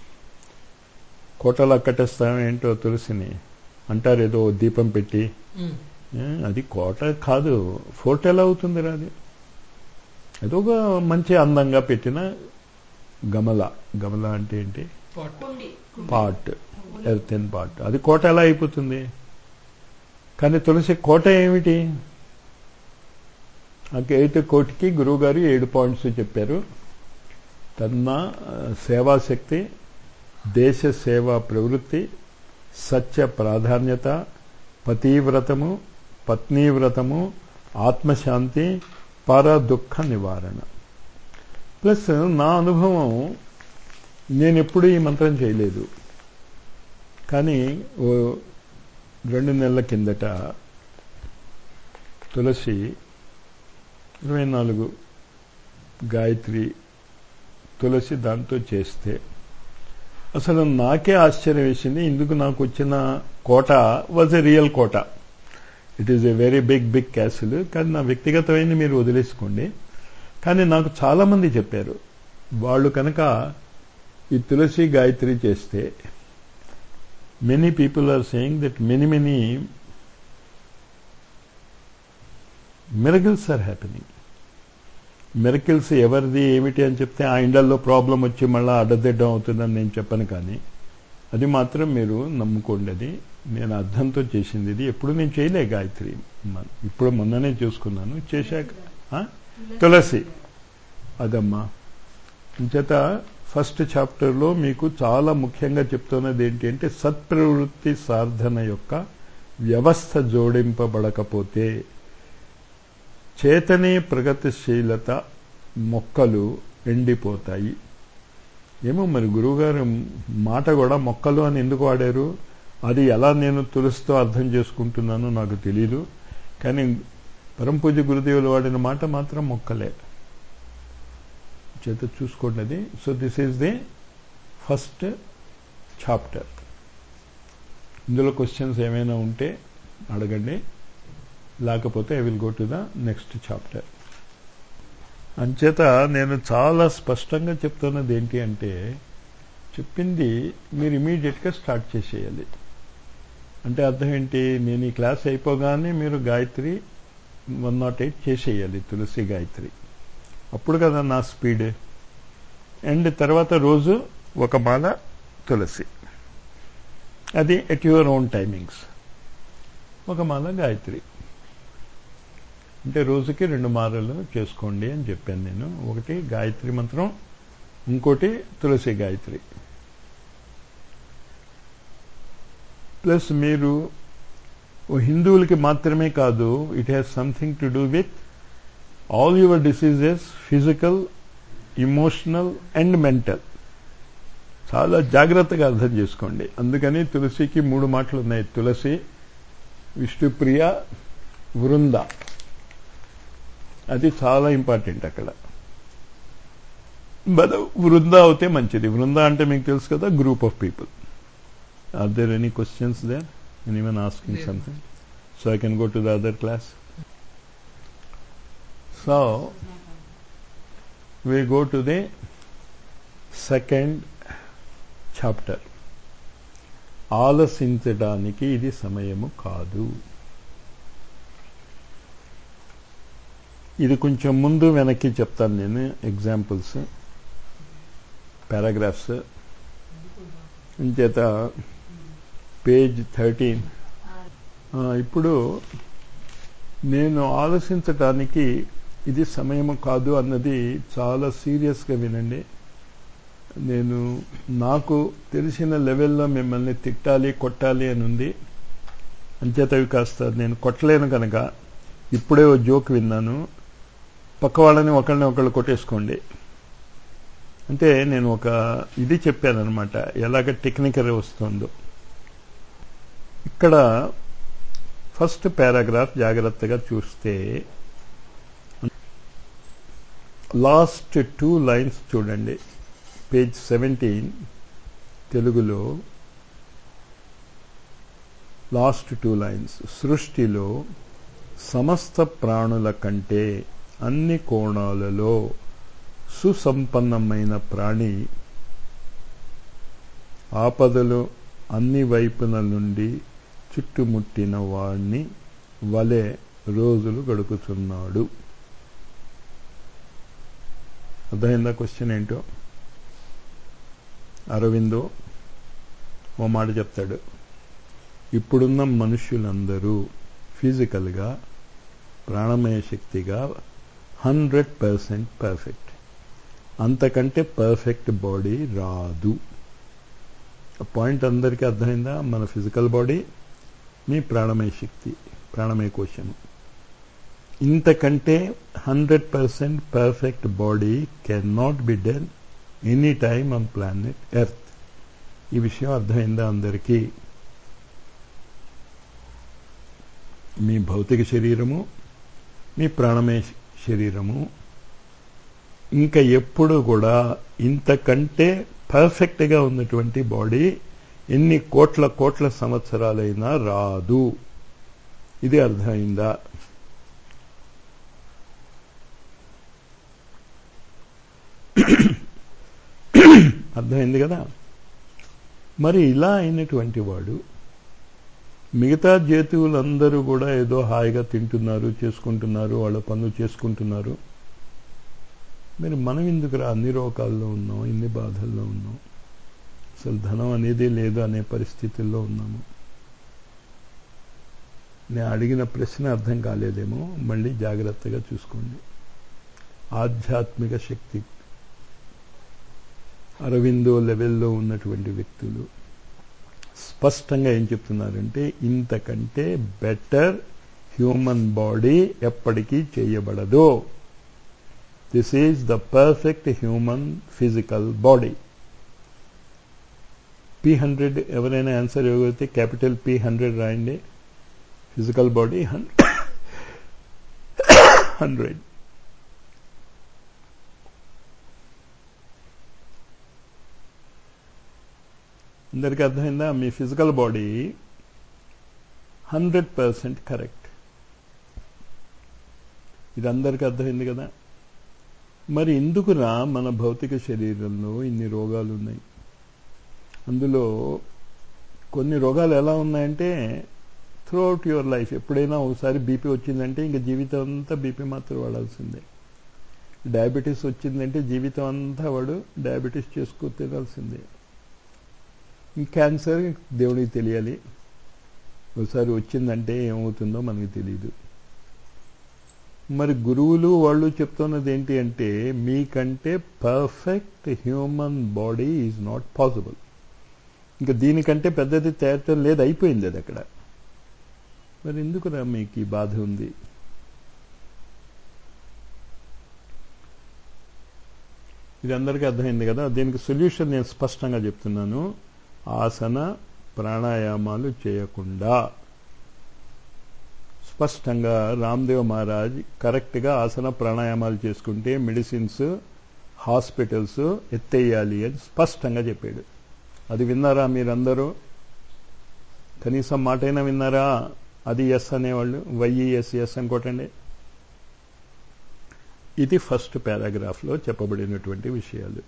Speaker 1: కోటలా కట్టేస్తామేంటో తులసిని అంటారు, ఏదో దీపం పెట్టి. అది కోట కాదు, ఫోర్ట్ ఎలా అవుతుంది రాది? ఏదో ఒక మంచి అందంగా పెట్టిన గమల. గమల అంటే ఏంటి? Pot, earthen pot. అది కోట ఎలా అయిపోతుంది? కానీ తులసి కోట ఏమిటి? ఆ ఎయిట్ కోటికి గురువుగారు ఏడు పాయింట్స్ చెప్పారు. తన్న సేవాశక్తి, దేశ సేవా ప్రవృత్తి, సత్య ప్రాధాన్యత, పతివ్రతము, పత్నీవ్రతము, ఆత్మశాంతి, పర దుఃఖ నివారణ. ప్లస్ నా అనుభవం, నేను ఎప్పుడూ ఈ మంత్రం చేయలేదు, కానీ ఓ రెండు నెలల కిందట తులసి ఇరవై నాలుగు గాయత్రి తులసి దాంతో చేస్తే అసలు నాకే ఆశ్చర్యం వేసింది. ఇందుకు నాకు వచ్చిన కోట వాజ్ ఎ రియల్ కోట. It is a very big big castle. కానీ నా వ్యక్తిగతమైన మీరు వదిలేసుకోండి. కానీ నాకు చాలామంది చెప్పారు, వాళ్ళు కనుక ఈ తులసి గాయత్రి చేస్తే many people are saying that many many miracles are happening. Miracles ఎవరిది ఏమిటి అని చెప్తే ఆ ఇండల్లో ప్రాబ్లం వచ్చి మళ్ళీ అడ్డదిడ్డం అవుతుందని నేను చెప్పను. కానీ అది మాత్రం మీరు నమ్ముకోండి. అది నేను అర్థంతో చేసింది. ఇది ఎప్పుడు నేను చేయలే గాయత్రి, ఇప్పుడు మొన్ననే చూసుకున్నాను. చేశాక తులసి అదమ్మా. చేత ఫస్ట్ చాప్టర్లో మీకు చాలా ముఖ్యంగా చెప్తున్నది ఏంటి అంటే సత్ప్రవృత్తి సాధన యొక్క వ్యవస్థ జోడింపబడకపోతే చేతనే ప్రగతిశీలత మొక్కలు ఎండిపోతాయి. ఏమో మరి గురువుగారు మాట కూడా మొక్కలు అని ఎందుకు వాడారు, అది ఎలా నేను తులసితో అర్థం చేసుకుంటున్నానో నాకు తెలీదు. కానీ పరమ పూజ్య గురుదేవులు వాడిన మాట మాత్రం మొక్కలే. చేత చూసుకోండి అది. So this is the first chapter. ఇందులో క్వశ్చన్స్ ఏమైనా ఉంటే అడగండి, లేకపోతే I will go to the next chapter. అంచేత నేను చాలా స్పష్టంగా చెప్తున్నది ఏంటి అంటే, చెప్పింది మీరు ఇమీడియట్గా స్టార్ట్ చేసేయాలి. అంటే అర్థం ఏంటి, నేను ఈ క్లాస్ అయిపోగానే మీరు గాయత్రి వన్ నాట్ ఎయిట్ చేసేయాలి, తులసి గాయత్రి. అప్పుడు కదా నా స్పీడ్. అండ్ తర్వాత రోజు ఒక మాల తులసి, అది ఎట్ యువర్ ఓన్ టైమింగ్స్. ఒక మాల గాయత్రి అంటే రోజుకి రెండు మాలలు చేసుకోండి అని చెప్పాను నేను. ఒకటి గాయత్రి మంత్రం, ఇంకోటి తులసి గాయత్రి. ప్లస్ మీరు హిందువులకి మాత్రమే కాదు, it has something to do with all your diseases, physical, emotional and mental. చాలా జాగ్రత్తగా అర్థం చేసుకోండి. అందుకని తులసికి మూడు మాటలు ఉన్నాయి, తులసి, విష్ణుప్రియ, వృంద. అది చాలా ఇంపార్టెంట్ అక్కడ. బట్ వృంద అవుతే మంచిది. వృంద అంటే మీకు తెలుసు కదా, group of people. Are there any questions there? Anyone asking something? So I can go to the other class. So we go to the second chapter. ఆలసించడానికి ఇది సమయము కాదు. ఇది కొంచెం ముందు వెనక్కి చెప్తాను నేను, ఎగ్జాంపుల్స్, పారాగ్రాఫ్స్. ఇంచేత పేజ్ థర్టీన్. ఇప్పుడు నేను ఆలోచించటానికి ఇది సమయము కాదు అన్నది చాలా సీరియస్గా వినండి. నేను నాకు తెలిసిన లెవెల్లో మిమ్మల్ని తిట్టాలి, కొట్టాలి అని ఉంది. అంచేత అవి కాస్త నేను కొట్టలేను కనుక ఇప్పుడే ఓ జోక్ విన్నాను, పక్క వాళ్ళని ఒకళ్ళని ఒకళ్ళు కొట్టేసుకోండి. అంటే నేను ఒక ఇది చెప్పానమాట, ఎలాగ టెక్నికల్ వస్తుందో. ఇక్కడ ఫస్ట్ పారాగ్రాఫ్ జాగ్రత్తగా చూస్తే లాస్ట్ టూ లైన్స్ చూడండి. పేజ్ సెవెంటీన్ తెలుగులో లాస్ట్ టూ లైన్స్. సృష్టిలో సమస్త ప్రాణుల కంటే అన్ని కోణాలలో సుసంపన్నమైన ప్రాణి ఆపదలు అన్ని వైపుల నుండి చుట్టుముట్టిన వాణ్ణి వలె రోజులు గడుపుతున్నాడు. అర్థమైందా క్వశ్చన్ ఏంటో? అరవిందో ఓ మాట చెప్తాడు, ఇప్పుడున్న మనుష్యులందరూ ఫిజికల్గా, ప్రాణమయ శక్తిగా హండ్రెడ్ పర్సెంట్ పర్ఫెక్ట్. అంతకంటే పర్ఫెక్ట్ బాడీ రాదు. పాయింట్ అందరికీ అర్థమైందా? మన ఫిజికల్ బాడీ, మీ ప్రాణమయ శక్తి, ప్రాణమయ కోశము. ఇంతకంటే hundred percent perfect body can not be done any time on planet earth. ఈ విషయం అర్థమైందా అందరికీ? మీ భౌతిక శరీరము, మీ ప్రాణమయ శరీరము ఇంకా ఎప్పుడు కూడా ఇంతకంటే పర్ఫెక్ట్గా ఉన్నటువంటి బాడీ ఎన్ని కోట్ల కోట్ల సంవత్సరాలైనా రాదు. ఇది అర్థమైందా? అర్థమైంది కదా? మరి ఇలా అయినటువంటి వాడు మిగతా జంతువులందరూ కూడా ఏదో హాయిగా తింటున్నారు, చేసుకుంటున్నారు, వాళ్ళ పనులు చేసుకుంటున్నారు. మరి మనం ఎందుకురా అన్ని రోగాల్లో ఉన్నాం, ఇన్ని బాధల్లో ఉన్నాం, అసలు ధనం అనేది లేదు అనే పరిస్థితుల్లో ఉన్నాము. నేను అడిగిన ప్రశ్న అర్థం కాలేదేమో, మళ్ళీ జాగ్రత్తగా చూసుకోండి. ఆధ్యాత్మిక శక్తి అరవిందో లెవెల్లో ఉన్నటువంటి వ్యక్తులు స్పష్టంగా ఏం చెప్తున్నారంటే, ఇంతకంటే బెటర్ హ్యూమన్ బాడీ ఎప్పటికీ చేయబడదు. This is the perfect human physical body. P hundred ఎవరైనా ఆన్సర్ ఇవ్వగలిగితే క్యాపిటల్ పీ హండ్రెడ్ రాయండి. Physical body hundred. అందరికీ అర్థమైందా? మీ physical body hundred percent correct. ఇది అందరికీ అర్థమైంది కదా? మరి ఎందుకురా మన భౌతిక శరీరంలో ఇన్ని రోగాలు ఉన్నాయి? అందులో కొన్ని రోగాలు ఎలా ఉన్నాయంటే త్రూ అవుట్ యువర్ లైఫ్ ఎప్పుడైనా ఒకసారి బీపీ వచ్చిందంటే ఇంక జీవితం అంతా బీపీ మాత్రం వాడాల్సిందే. డయాబెటీస్ వచ్చిందంటే జీవితం అంతా వాడు డయాబెటీస్ చేసుకు తినాల్సిందే. క్యాన్సర్ దేవుడికి తెలియాలి, ఒకసారి వచ్చిందంటే ఏమవుతుందో మనకి తెలియదు. మరి గురువులు వాళ్ళు చెప్తున్నది ఏంటి అంటే మీకంటే perfect human body is not possible. ఇంకా దీనికంటే పెద్దది తయారు లేదు, అయిపోయింది అది అక్కడ. మరి ఎందుకురా మీకు ఈ బాధ ఉంది? ఇది అందరికీ అర్థమైంది కదా. దీనికి సొల్యూషన్ నేను స్పష్టంగా చెప్తున్నాను. ఆసన ప్రాణాయామాలు చేయకుండా స్పష్టంగా రామ్దేవ్ మహారాజ్ కరెక్ట్గా ఆసన ప్రాణాయామాలు చేసుకుంటే మెడిసిన్స్ హాస్పిటల్స్ ఎత్తేయాలి అని స్పష్టంగా చెప్పాడు. అది విన్నారా మీరందరూ? కనీసం మాటైనా విన్నారా? అది ఎస్ అనేవాళ్ళు వైఈఎస్ ఎస్ అనుకోటండి. ఇది ఫస్ట్ పారాగ్రాఫ్లో చెప్పబడినటువంటి విషయాలు.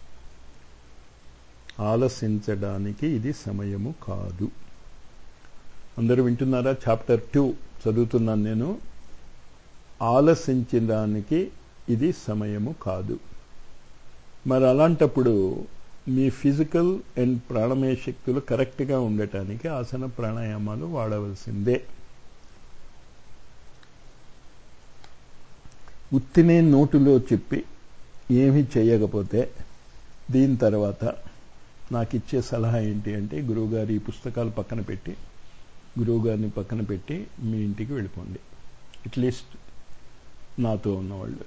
Speaker 1: ఆలసించడానికి ఇది సమయము కాదు. అందరూ వింటున్నారా? చాప్టర్ టూ చదువుతున్నాను నేను. ఆలసించడానికి ఇది సమయము కాదు. మరి అలాంటప్పుడు మీ ఫిజికల్ అండ్ ప్రాణమయ శక్తులు కరెక్ట్గా ఉండటానికి ఆసన ప్రాణాయామాలు వాడవలసిందే. ఉత్తినే నోటులో చెప్పి ఏమీ చేయకపోతే దీని తర్వాత నాకు ఇచ్చే సలహా ఏంటి అంటే గురువుగారి ఈ పుస్తకాలు పక్కన పెట్టి గురువుగారిని పక్కన పెట్టి మీ ఇంటికి వెళ్ళిపోండి. అట్లీస్ట్ నాతో ఉన్నవాళ్ళు.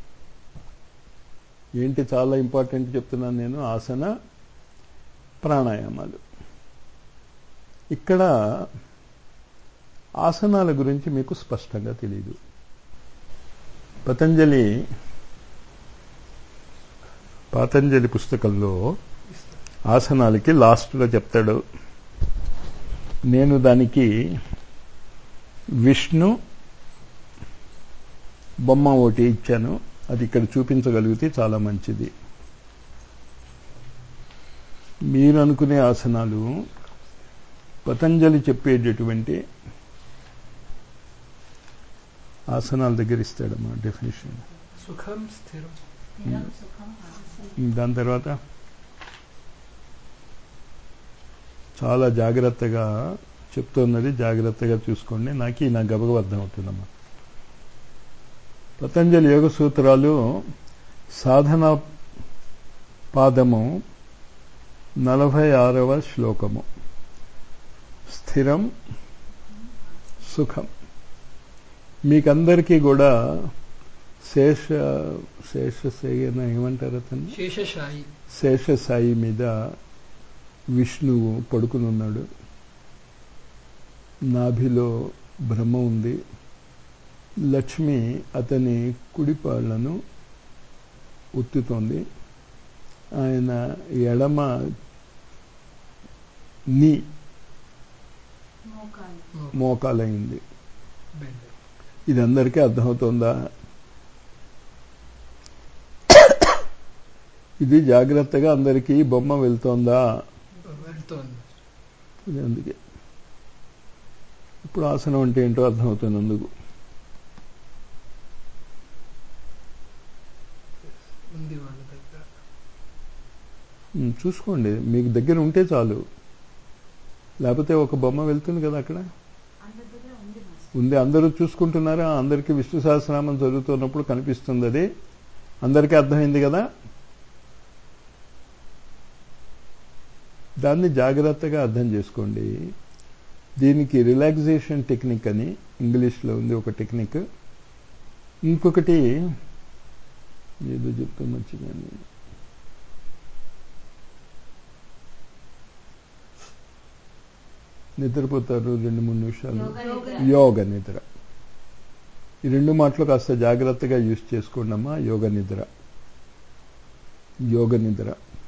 Speaker 1: ఏంటి చాలా ఇంపార్టెంట్ చెప్తున్నాను నేను, ఆసన ప్రాణాయామాలు. ఇక్కడ ఆసనాల గురించి మీకు స్పష్టంగా తెలియదు. పతంజలి పతంజలి పుస్తకంలో ఆసనాలకి లాస్ట్లో చెప్తాడు. నేను దానికి విష్ణు బొమ్మ ఒకటి ఇచ్చాను, అది ఇక్కడ చూపించగలిగితే చాలా మంచిది. మీరు అనుకునే ఆసనాలు పతంజలి చెప్పేటటువంటి ఆసనాల దగ్గర ఇస్తాడమ్మా డెఫినేషన్.
Speaker 2: సుఖం స్థిరం.
Speaker 1: దాని తర్వాత చాలా జాగ్రత్తగా చెప్తున్నది, జాగ్రత్తగా చూసుకోండి. నాకు నా గబగబ అర్థం అవుతుందమ్మా. పతంజలి యోగ సూత్రాలు సాధన పాదము నలభై ఆరవ శ్లోకము. స్థిరం సుఖం. మీకందరికీ కూడా శేష శేషశయన ఏమంటారు అతను?
Speaker 2: శేషశాయి.
Speaker 1: శేషసాయి మీద విష్ణువు పడుకుని ఉన్నాడు. నాభిలో బ్రహ్మ ఉంది. లక్ష్మి అతని కుడిపాళ్లను ఒత్తుతోంది. ఆయన ఎడమ నీ మోకాలైంది. ఇది అందరికీ అర్థమవుతోందా? ఇది జాగ్రత్తగా అందరికీ బొమ్మ వెళ్తోందా? ఇది అందుకే ఇప్పుడు ఆసనం అంటే ఏంటో అర్థమవుతుంది. అందుకు చూసుకోండి, మీకు దగ్గర ఉంటే చాలు. లేకపోతే ఒక బొమ్మ వెళ్తుంది కదా అక్కడ ఉంది. అందరూ చూసుకుంటున్నారా? అందరికీ విష్ణు సహస్రనామం చదువుతున్నప్పుడు కనిపిస్తుంది. అది అందరికీ అర్థమైంది కదా. దాన్ని జాగ్రత్తగా అర్థం చేసుకోండి. దీనికి రిలాక్సేషన్ టెక్నిక్ అని ఇంగ్లీష్లో ఉంది ఒక టెక్నిక్. ఇంకొకటి ఏదో చెప్తూ మర్చిపోయాను. నిద్రపోతారు రెండు మూడు నిమిషాలు, యోగ నిద్ర. ఈ రెండు మాటలు కాస్త జాగ్రత్తగా యూజ్ చేసుకోండి అమ్మా. యోగ నిద్ర, యోగ నిద్ర.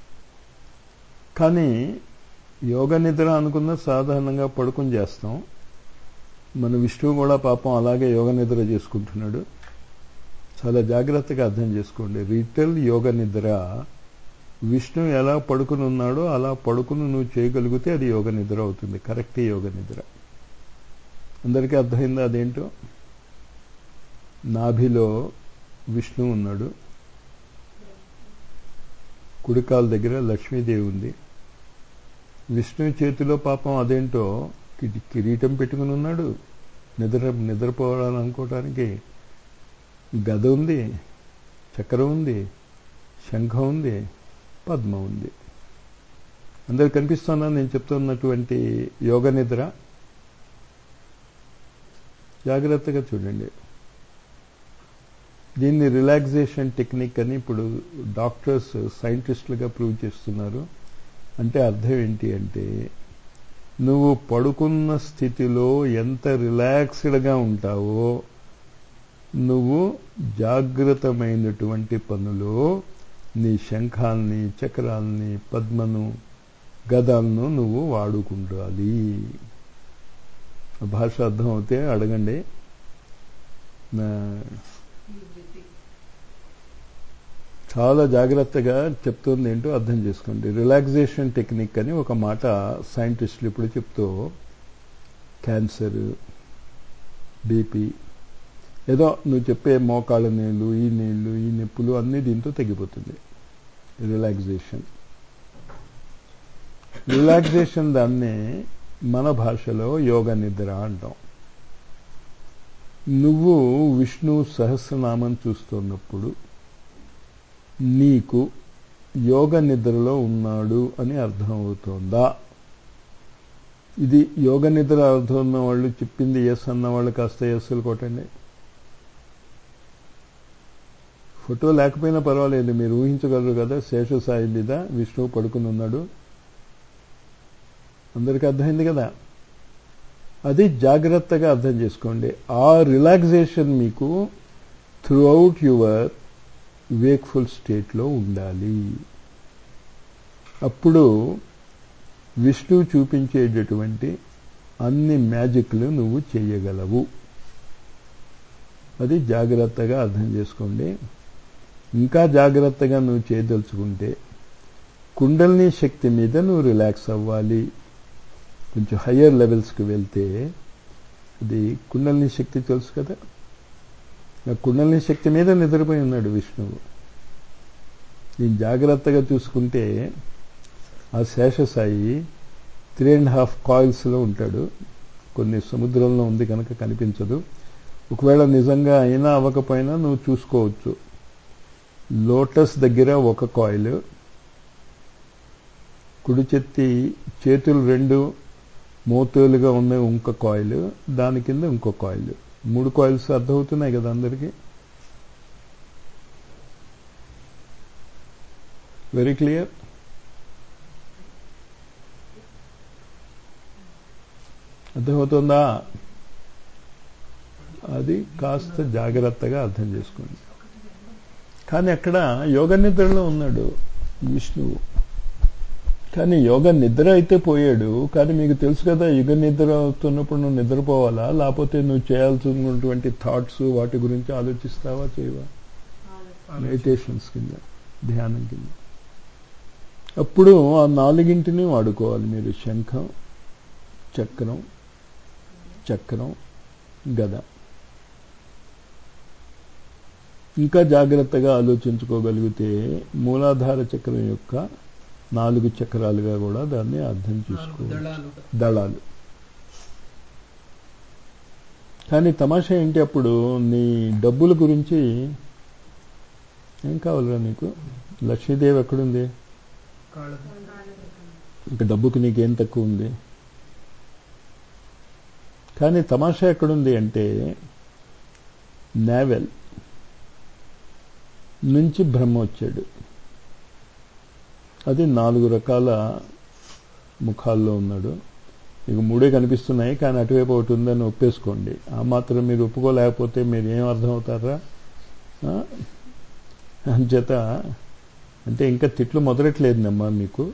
Speaker 1: కానీ యోగ నిద్ర అనుకున్న సాధారణంగా పడుకుని చేస్తాం. మన విష్ణువు కూడా పాపం అలాగే యోగ నిద్ర చేసుకుంటున్నాడు. చాలా జాగ్రత్తగా అర్థం చేసుకోండి. రిటల్ యోగ నిద్ర విష్ణు ఎలా పడుకుని ఉన్నాడో అలా పడుకుని నువ్వు చేయగలిగితే అది యోగ నిద్ర అవుతుంది. కరెక్ట్ యోగ నిద్ర. అందరికీ అర్థమైందా అదేంటో? నాభిలో విష్ణు ఉన్నాడు, కుడికాల దగ్గర లక్ష్మీదేవి ఉంది. విష్ణు చేతిలో పాపం అదేంటో కిరీటం పెట్టుకుని ఉన్నాడు. నిద్ర నిద్రపోవాలనుకోవడానికి గద ఉంది, చక్రం ఉంది, శంఖం ఉంది, పద్మ ఉంది. అందరు కనిపిస్తున్నా నేను చెప్తున్నటువంటి యోగ నిద్ర? జాగ్రత్తగా చూడండి. దీన్ని రిలాక్సేషన్ టెక్నిక్ అని ఇప్పుడు డాక్టర్స్ సైంటిస్టులుగా ప్రూవ్ చేస్తున్నారు. అంటే అర్థం ఏంటి అంటే, నువ్వు పడుకున్న స్థితిలో ఎంత రిలాక్స్డ్గా ఉంటావో నువ్వు జాగ్రత్తమైనటువంటి పనులో నీ శంఖాల్ని, చక్రాల్ని, పద్మను, గదాలను నువ్వు వాడుకుంటాలి. భాష అర్థం అవుతే అడగండి. చాలా జాగ్రత్తగా చెప్తుంది ఏంటో అర్థం చేసుకోండి. రిలాక్సేషన్ టెక్నిక్ అని ఒక మాట సైంటిస్టులు ఇప్పుడు చెప్తూ, క్యాన్సర్, బీపీ, ఏదో నువ్వు చెప్పే మోకాళ్ళ నీళ్ళు, ఈ నీళ్లు, ఈ నొప్పులు అన్నీ దీంతో తగ్గిపోతుంది. రిలాక్సేషన్ రిలాక్సేషన్ దాన్నే మన భాషలో యోగ నిద్ర అంటాం. నువ్వు విష్ణు సహస్రనామం చూస్తున్నప్పుడు నీకు యోగ నిద్రలో ఉన్నాడు అని అర్థమవుతోందా? ఇది యోగ నిద్ర అర్థం ఉన్న వాళ్ళు చెప్పింది ఎస్ అన్న వాళ్ళు కాస్త ఎస్సులు కొట్టండి. ఫోటో లేకపోయినా పర్వాలేదు, మీరు ఊహించగలరు కదా శేషసాయి మీద విష్ణువు పడుకుని ఉన్నాడు. అందరికీ అర్థమైంది కదా? అది జాగ్రత్తగా అర్థం చేసుకోండి. ఆ రిలాక్సేషన్ మీకు త్రూ అవుట్ యువర్ వేక్ఫుల్ స్టేట్లో ఉండాలి. అప్పుడు విష్ణువు చూపించేటటువంటి అన్ని మ్యాజిక్లు నువ్వు చేయగలవు. అది జాగ్రత్తగా అర్థం చేసుకోండి. ఇంకా జాగ్రత్తగా నువ్వు చేయదలుచుకుంటే కుండలిని శక్తి మీద నువ్వు రిలాక్స్ అవ్వాలి. కొంచెం హయ్యర్ లెవెల్స్కి వెళ్తే అది కుండలిని శక్తి తెలుసు కదా, ఆ కుండలిని శక్తి మీద నిద్రపోయి ఉన్నాడు విష్ణువు. నేను జాగ్రత్తగా చూసుకుంటే ఆ శేషసాయి త్రీ అండ్ హాఫ్ కాయిల్స్లో ఉంటాడు. కొన్ని సముద్రంలో ఉంది కనుక కనిపించదు. ఒకవేళ నిజంగా అయినా అవ్వకపోయినా నువ్వు చూసుకోవచ్చు. లోటస్ దగ్గర ఒక కాయిల్, కుడి చేతి చేతులు రెండు మోతేలుగా ఉన్న ఇంకో కాయిల్, దాని కింద ఇంకో కాయిల్. మూడు కాయిల్స్ అర్థమవుతున్నాయి కదా అందరికీ? Very clear? అర్థమవుతుందా? అది కాస్త జాగ్రత్తగా అర్థం చేసుకోండి. కానీ అక్కడ యోగ నిద్రలో ఉన్నాడు విష్ణువు. కానీ యోగ నిద్ర అయితే పోయాడు. కానీ మీకు తెలుసు కదా, యుగ నిద్ర అవుతున్నప్పుడు నువ్వు నిద్రపోవాలా, లేకపోతే నువ్వు చేయాల్సినటువంటి థాట్స్ వాటి గురించి ఆలోచిస్తావా, చేయవా? మెడిటేషన్స్ కింద, ధ్యానం కింద. అప్పుడు ఆ నాలుగింటిని వాడుకోవాలి మీరు. శంఖం, చక్రం, చక్రం, గద. ఇంకా జాగ్రత్తగా ఆలోచించుకోగలిగితే మూలాధార చక్రం యొక్క నాలుగు చక్రాలుగా కూడా దాన్ని అర్థం చేసుకోవాలి. దళాలు. కానీ తమాషా ఏంటి, అప్పుడు నీ డబ్బుల గురించి ఏం కావాలరా నీకు? లక్ష్మీదేవి ఎక్కడుంది? ఇంకా డబ్బుకి నీకేం తక్కువ ఉంది? కానీ తమాషా ఎక్కడుంది అంటే, నావెల్ నుంచి బ్రహ్మ వచ్చాడు. అది నాలుగు రకాల ముఖాల్లో ఉన్నాడు. మీకు మూడే కనిపిస్తున్నాయి, కానీ అటువైపు ఒకటి ఉందని ఒప్పేసుకోండి. ఆ మాత్రం మీరు ఒప్పుకోలేకపోతే మీరు ఏం అర్థమవుతారా? అంచేత అంటే ఇంకా తిట్లు మొదలట్లేదమ్మా మీకు.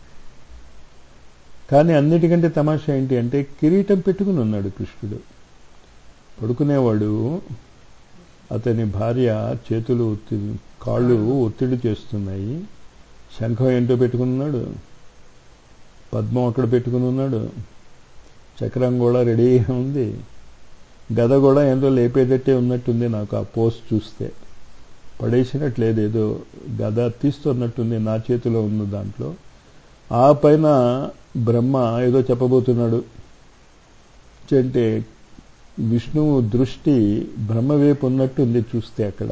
Speaker 1: కానీ అన్నిటికంటే తమాషా ఏంటి అంటే, కిరీటం పెట్టుకుని ఉన్నాడు కృష్ణుడు. పడుకునేవాడు అతని భార్య చేతులు ఒత్తిడి కాళ్ళు ఒత్తిడి చేస్తున్నాయి. శంఖం ఏంటో పెట్టుకున్నాడు, పద్మం అక్కడ పెట్టుకుని ఉన్నాడు, చక్రం కూడా రెడీ ఉంది, గద కూడా ఏందో లేపేటట్టే ఉన్నట్టుంది నాకు ఆ పోస్ట్ చూస్తే. పడేసినట్లేదు, ఏదో గద తీస్తున్నట్టుంది నా చేతిలో ఉన్న దాంట్లో. ఆ పైన బ్రహ్మ ఏదో చెప్పబోతున్నాడు అంటే విష్ణువు దృష్టి బ్రహ్మ వైపు ఉన్నట్టుంది చూస్తే అక్కడ.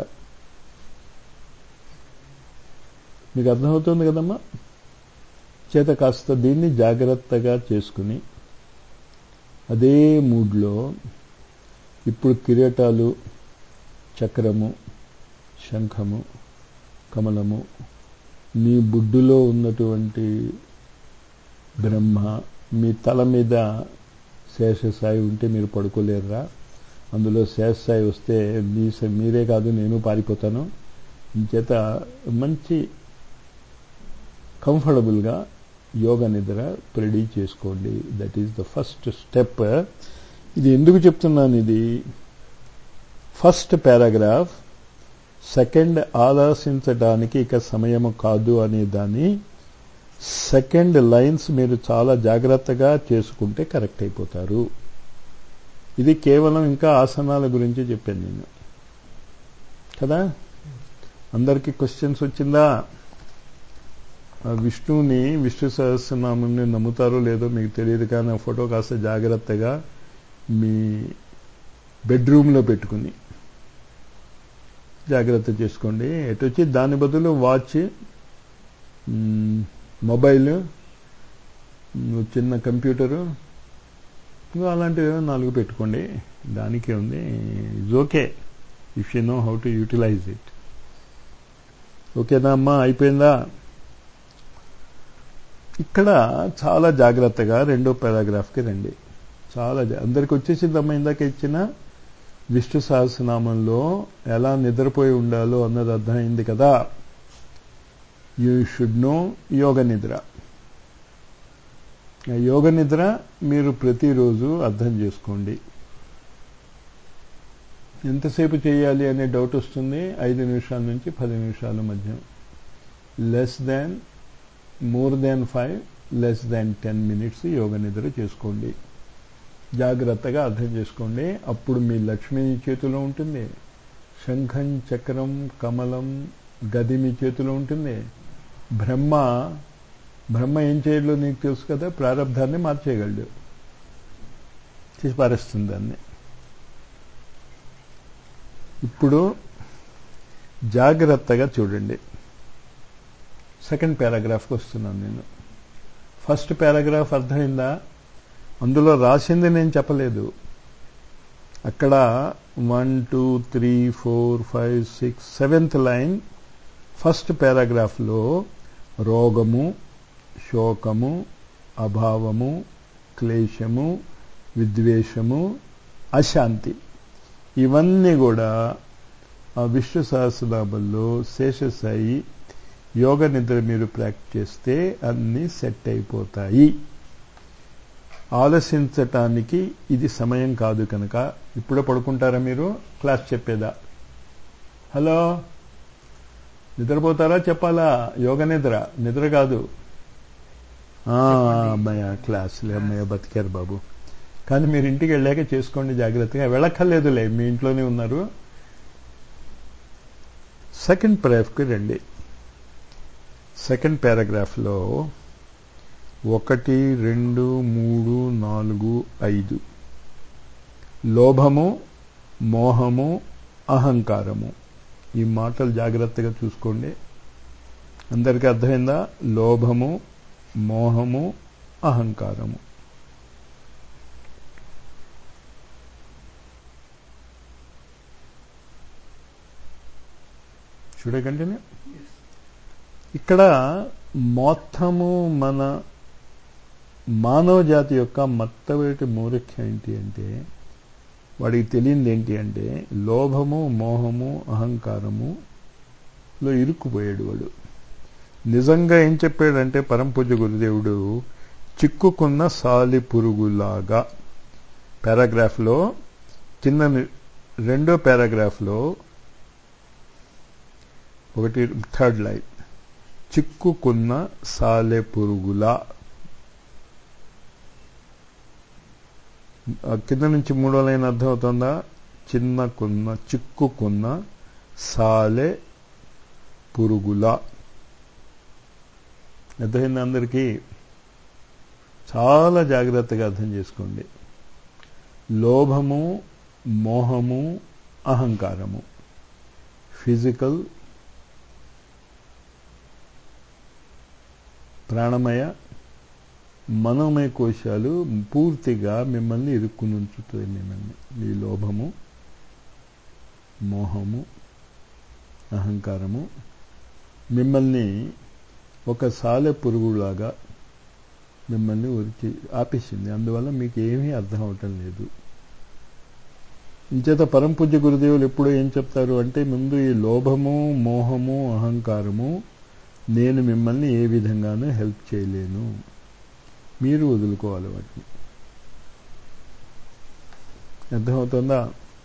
Speaker 1: మీకు అర్థమవుతుంది కదమ్మా? చేత కాస్త దీన్ని జాగ్రత్తగా చేసుకుని అదే మూడ్లో ఇప్పుడు కిరీటాలు, చక్రము, శంఖము, కమలము, మీ బుడ్డులో ఉన్నటువంటి బ్రహ్మ, మీ తల మీద శేషసాయి ఉంటే మీరు పడుకోలేరురా, అందులో శేషసాయి వస్తే మీ మీరే కాదు నేను పారిపోతాను. ఇంచేత మంచి కంఫర్టబుల్గా యోగ నిద్ర రెడీ చేసుకోండి. That is the first step. ఇది ఎందుకు చెప్తున్నాను? ఇది ఫస్ట్ పారాగ్రాఫ్. సెకండ్ ఆలోచించడానికి ఇక సమయము కాదు అనే దాన్ని సెకండ్ లైన్స్ మీరు చాలా జాగ్రత్తగా చేసుకుంటే కరెక్ట్ అయిపోతారు. ఇది కేవలం ఇంకా ఆసనాల గురించి చెప్పాను నేను కదా. అందరికీ క్వశ్చన్స్ వచ్చిందా? విష్ణువుని, విష్ణు సహస్రనామాన్ని నమ్ముతారో లేదో మీకు తెలియదు, కానీ ఆ ఫోటో కాస్త జాగ్రత్తగా మీ బెడ్రూమ్లో పెట్టుకుని జాగ్రత్త చేసుకోండి. ఎటు వచ్చి దాని బదులు వాచ్, మొబైల్, చిన్న కంప్యూటరు ఇంకా అలాంటివి నాలుగు పెట్టుకోండి. దానికే ఉంది. It's okay if you know how to utilize it. ఓకేనా అమ్మా? అయిపోయిందా? ఇక్కడ చాలా జాగ్రత్తగా రెండో పారాగ్రాఫ్కి రండి. చాలా అందరికి వచ్చేసిందమ్మా ఇందాక ఇచ్చిన విష్ణు సహస్రనామంలో ఎలా నిద్రపోయి ఉండాలో అన్నది అర్థమైంది కదా. యూ షుడ్ నో యోగ నిద్ర. యోగ నిద్ర మీరు ప్రతిరోజు అర్థం చేసుకోండి. ఎంతసేపు చేయాలి అనే డౌట్ వస్తుంది. ఐదు నిమిషాల నుంచి పది నిమిషాల మధ్య, less than, more than five, less than ten minutes yoga nidra చేసుకోండి. జాగ్రత్తగా అర్థం చేసుకోండి. అప్పుడు మీ లక్ష్మి చేతిలో ఉంటుంది, శంఖం, చక్రం, కమలం, గది మీ చేతిలో ఉంటుంది. బ్రహ్మ బ్రహ్మ ఏం చేయడో నీకు తెలుసు కదా, ప్రారంధాన్ని మార్చేయగలడు, చేసి పారేస్తుంది దాన్ని. ఇప్పుడు జాగ్రత్తగా చూడండి. సెకండ్ పారాగ్రాఫ్కి వస్తున్నాను నేను. ఫస్ట్ పారాగ్రాఫ్ అర్థమైందా? అందులో రాసింది నేను చెప్పలేదు. అక్కడ one two three four five six seventh line first పారాగ్రాఫ్లో రోగము, శోకము, అభావము, క్లేశము, విద్వేషము, అశాంతి, ఇవన్నీ కూడా ఆ విష్ణు సహస్రనామంలో శేషసాయి యోగ నిద్ర మీరు ప్రాక్టీస్ చేస్తే అన్నీ సెట్ అయిపోతాయి. ఆలోచించటానికి ఇది సమయం కాదు కనుక ఇప్పుడే పడుకుంటారా మీరు? క్లాస్ చెప్పేదా? హలో, నిద్రపోతారా? చెప్పాలా? యోగ నిద్ర, నిద్ర కాదు. అమ్మాయ క్లాసులే, అమ్మాయ బతికారు బాబు. కానీ మీరు ఇంటికి వెళ్ళాక చేసుకోండి జాగ్రత్తగా. వెళ్ళక్కర్లేదులే, మీ ఇంట్లోనే ఉన్నారు. సెకండ్ పారాగ్రాఫ్కి రండి. సెకండ్ పారాగ్రాఫ్లో ఒకటి, రెండు, మూడు, నాలుగు, ఐదు, లోభము, మోహము, అహంకారము, ఈ మాటలు జాగ్రత్తగా చూసుకోండి. అందరికీ అర్థమైందా? లోభము, మోహము, అహంకారము. చూడకండి, ఇక్కడ మొత్తము మన మానవ జాతి యొక్క మొట్టమొదటి మూర్ఖం ఏంటి అంటే, వాడికి తెలియంది ఏంటి అంటే లోభము, మోహము, అహంకారములో ఇరుక్కుపోయాడు వాడు. నిజంగా ఏం చెప్పాడంటే పరంపూజ్య గురుదేవుడు, చిక్కుకున్న సాలి పురుగులాగా పారాగ్రాఫ్లో చిన్న రెండో పారాగ్రాఫ్లో ఒకటి థర్డ్ లైన్, చిక్కుకున్న సాలె పురుగుల, కింద నుంచి మూడో లైన్ అర్థమవుతుందా? చిన్నకున్న చిక్కుకున్న సాలె పురుగుల. అర్థమైంది అందరికీ? చాలా జాగ్రత్తగా అర్థం చేసుకోండి. లోభము, మోహము, అహంకారము ఫిజికల్, ప్రాణమయ, మనోమయ కోశాలు పూర్తిగా మిమ్మల్ని ఇరుక్కుని ఉంచుతుంది. మిమ్మల్ని ఈ లోభము, మోహము, అహంకారము మిమ్మల్ని ఒక సాలె పురుగులాగా మిమ్మల్ని ఉరికి ఆపేసింది. అందువల్ల మీకు ఏమీ అర్థం అవటం లేదు. ఇంచేత పరంపూజ్య గురుదేవులు ఎప్పుడు ఏం చెప్తారు అంటే, ముందు ఈ లోభము, మోహము, అహంకారము నేను మిమ్మల్ని ఏ విధంగానూ హెల్ప్ చేయలేను, మీరు వదులుకోవాలి వాటిని. అర్థమవుతుందా?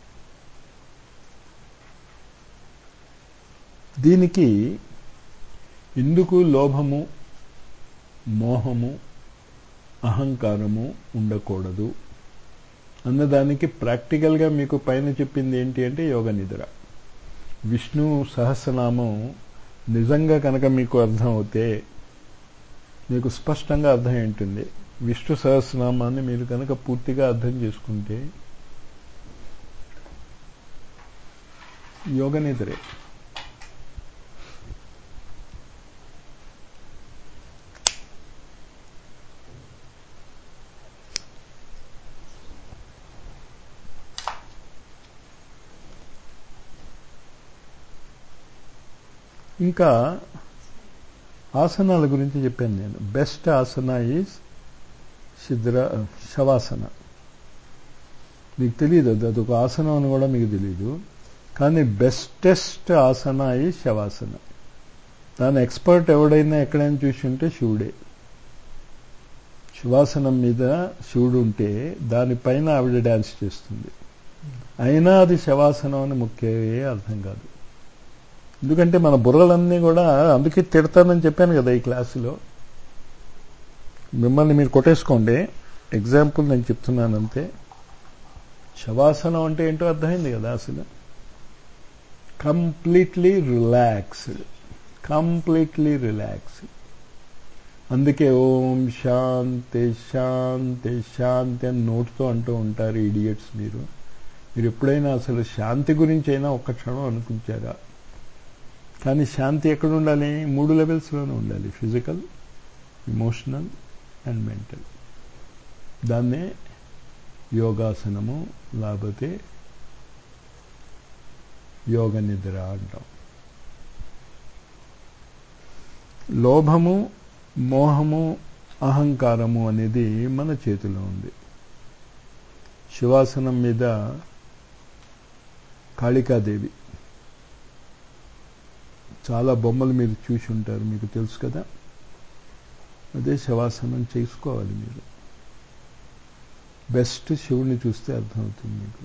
Speaker 1: దీనికి ఎందుకు లోభము, మోహము, అహంకారము ఉండకూడదు అన్నదానికి ప్రాక్టికల్గా మీకు పైన చెప్పింది ఏంటి అంటే యోగ నిద్ర. విష్ణు సహస్రనామం నిజంగా కనుక మీకు అర్థం అవుతే మీకు స్పష్టంగా అర్థం ఏంటుంది. విష్ణు సహస్రనామాన్ని మీరు కనుక పూర్తిగా అర్థం చేసుకుంటే యోగ నిద్రే. ఇంకా ఆసనాల గురించి చెప్పాను నేను. బెస్ట్ ఆసన ఈజ్ శిద్ర శవాసన. మీకు తెలియదు అది అదొక ఆసనం అని కూడా మీకు తెలియదు. కానీ బెస్టెస్ట్ ఆసన ఈజ్ శవాసన. దాని ఎక్స్పర్ట్ ఎవడైనా ఎక్కడైనా చూసి ఉంటే శివుడే. శివాసనం మీద శివుడు ఉంటే దానిపైన ఆవిడ డ్యాన్స్ చేస్తుంది. అయినా అది శవాసనం అని ముఖ్యమే అర్థం కాదు. ఎందుకంటే మన బుర్రలన్నీ కూడా, అందుకే తిడతానని చెప్పాను కదా ఈ క్లాసులో. మిమ్మల్ని మీరు కొట్టేసుకోండి. ఎగ్జాంపుల్ నేను చెప్తున్నానంతే. శవాసనం అంటే ఏంటో అర్థమైంది కదా అసలు. Completely relaxed, completely relaxed. అందుకే ఓం శాంతి శాంతి శాంతి అని నోటుతో అంటూ ఉంటారు ఇడియట్స్ మీరు. మీరు ఎప్పుడైనా అసలు శాంతి గురించి అయినా ఒక్క క్షణం అనిపించారా? కానీ శాంతి ఎక్కడ ఉండాలి? మూడు లెవెల్స్లోనే ఉండాలి. Physical, emotional and mental. దాన్నే యోగాసనము లేకపోతే యోగ నిద్ర అంటాం. లోభము, మోహము, అహంకారము అనేది మన చేతిలో ఉంది. శివాసనం మీద కాళికాదేవి చాలా బొమ్మలు మీరు చూసి ఉంటారు, మీకు తెలుసు కదా. అదే శవాసనం చేసుకోవాలి మీరు. బెస్ట్ శివుణ్ణి చూస్తే అర్థమవుతుంది మీకు.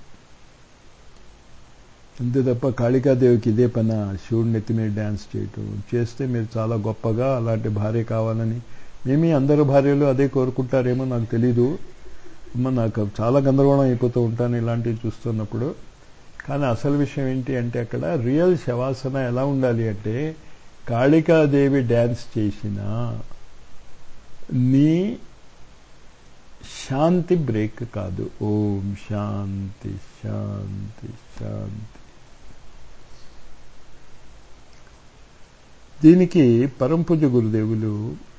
Speaker 1: అంతే తప్ప కాళికాదేవికి ఇదే పన శివుడిని ఎత్తి మీద డ్యాన్స్ చేయటం చేస్తే మీరు చాలా గొప్పగా అలాంటి భార్య కావాలని, మేమీ అందరు భార్యలు అదే కోరుకుంటారేమో నాకు తెలీదు. అమ్మ నాకు చాలా గందరగోళం అయిపోతూ ఉంటాను ఇలాంటివి చూస్తున్నప్పుడు. కానీ అసలు విషయం ఏంటి అంటే అక్కడ రియల్ శవాసన ఎలా ఉండాలి అంటే, కాళికాదేవి డ్యాన్స్ చేసినా నీ శాంతి బ్రేక్ కాదు. ఓం శాంతి శాంతి శాంతి. దీనికి పరంపూజ్య గురుదేవులు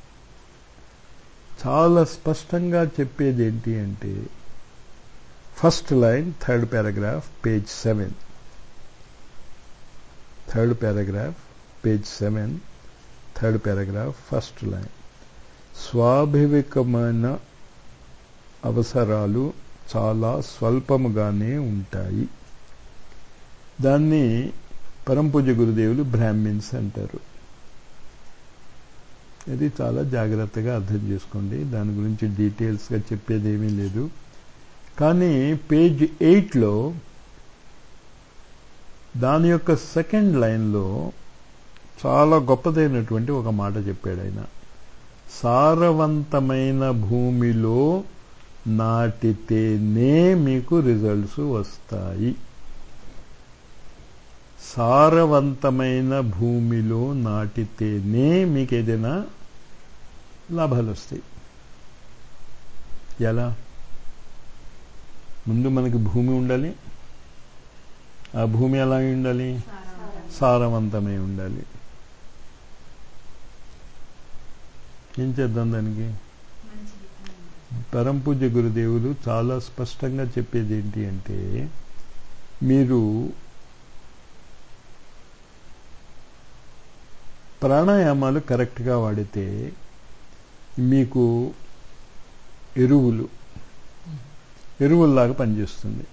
Speaker 1: చాలా స్పష్టంగా చెప్పేది ఏంటి అంటే, first line third paragraph page seven, third paragraph page seven, third paragraph first line. స్వాభావికమైన అవసరాలు చాలా స్వల్పముగానే ఉంటాయి. దాన్ని పరంపూజ్య గురుదేవులు బ్రాహ్మిన్స్ అంటారు. ఇది చాలా జాగ్రత్తగా అర్థం చేసుకోండి. దాని గురించి డీటెయిల్స్గా చెప్పేది ఏమీ లేదు. కానీ పేజ్ ఎయిట్లో దాని యొక్క సెకండ్ లైన్లో చాలా గొప్పదైనటువంటి ఒక మాట చెప్పాడు ఆయన. సారవంతమైన భూమిలో నాటితేనే మీకు రిజల్ట్స్ వస్తాయి. సారవంతమైన భూమిలో నాటితేనే మీకు ఏదైనా లాభాలు వస్తాయి. ఎలా? ముందు మనకి భూమి ఉండాలి. ఆ భూమి ఎలా ఉండాలి? సారవంతమై ఉండాలి. ఏం చేద్దాం దానికి? పరంపూజ్య గురుదేవులు చాలా స్పష్టంగా చెప్పేది ఏంటి అంటే, మీరు ప్రాణాయామాలు కరెక్ట్గా వాడితే మీకు ఎరువులు ఎరువుల్లాగా పనిచేస్తుంది.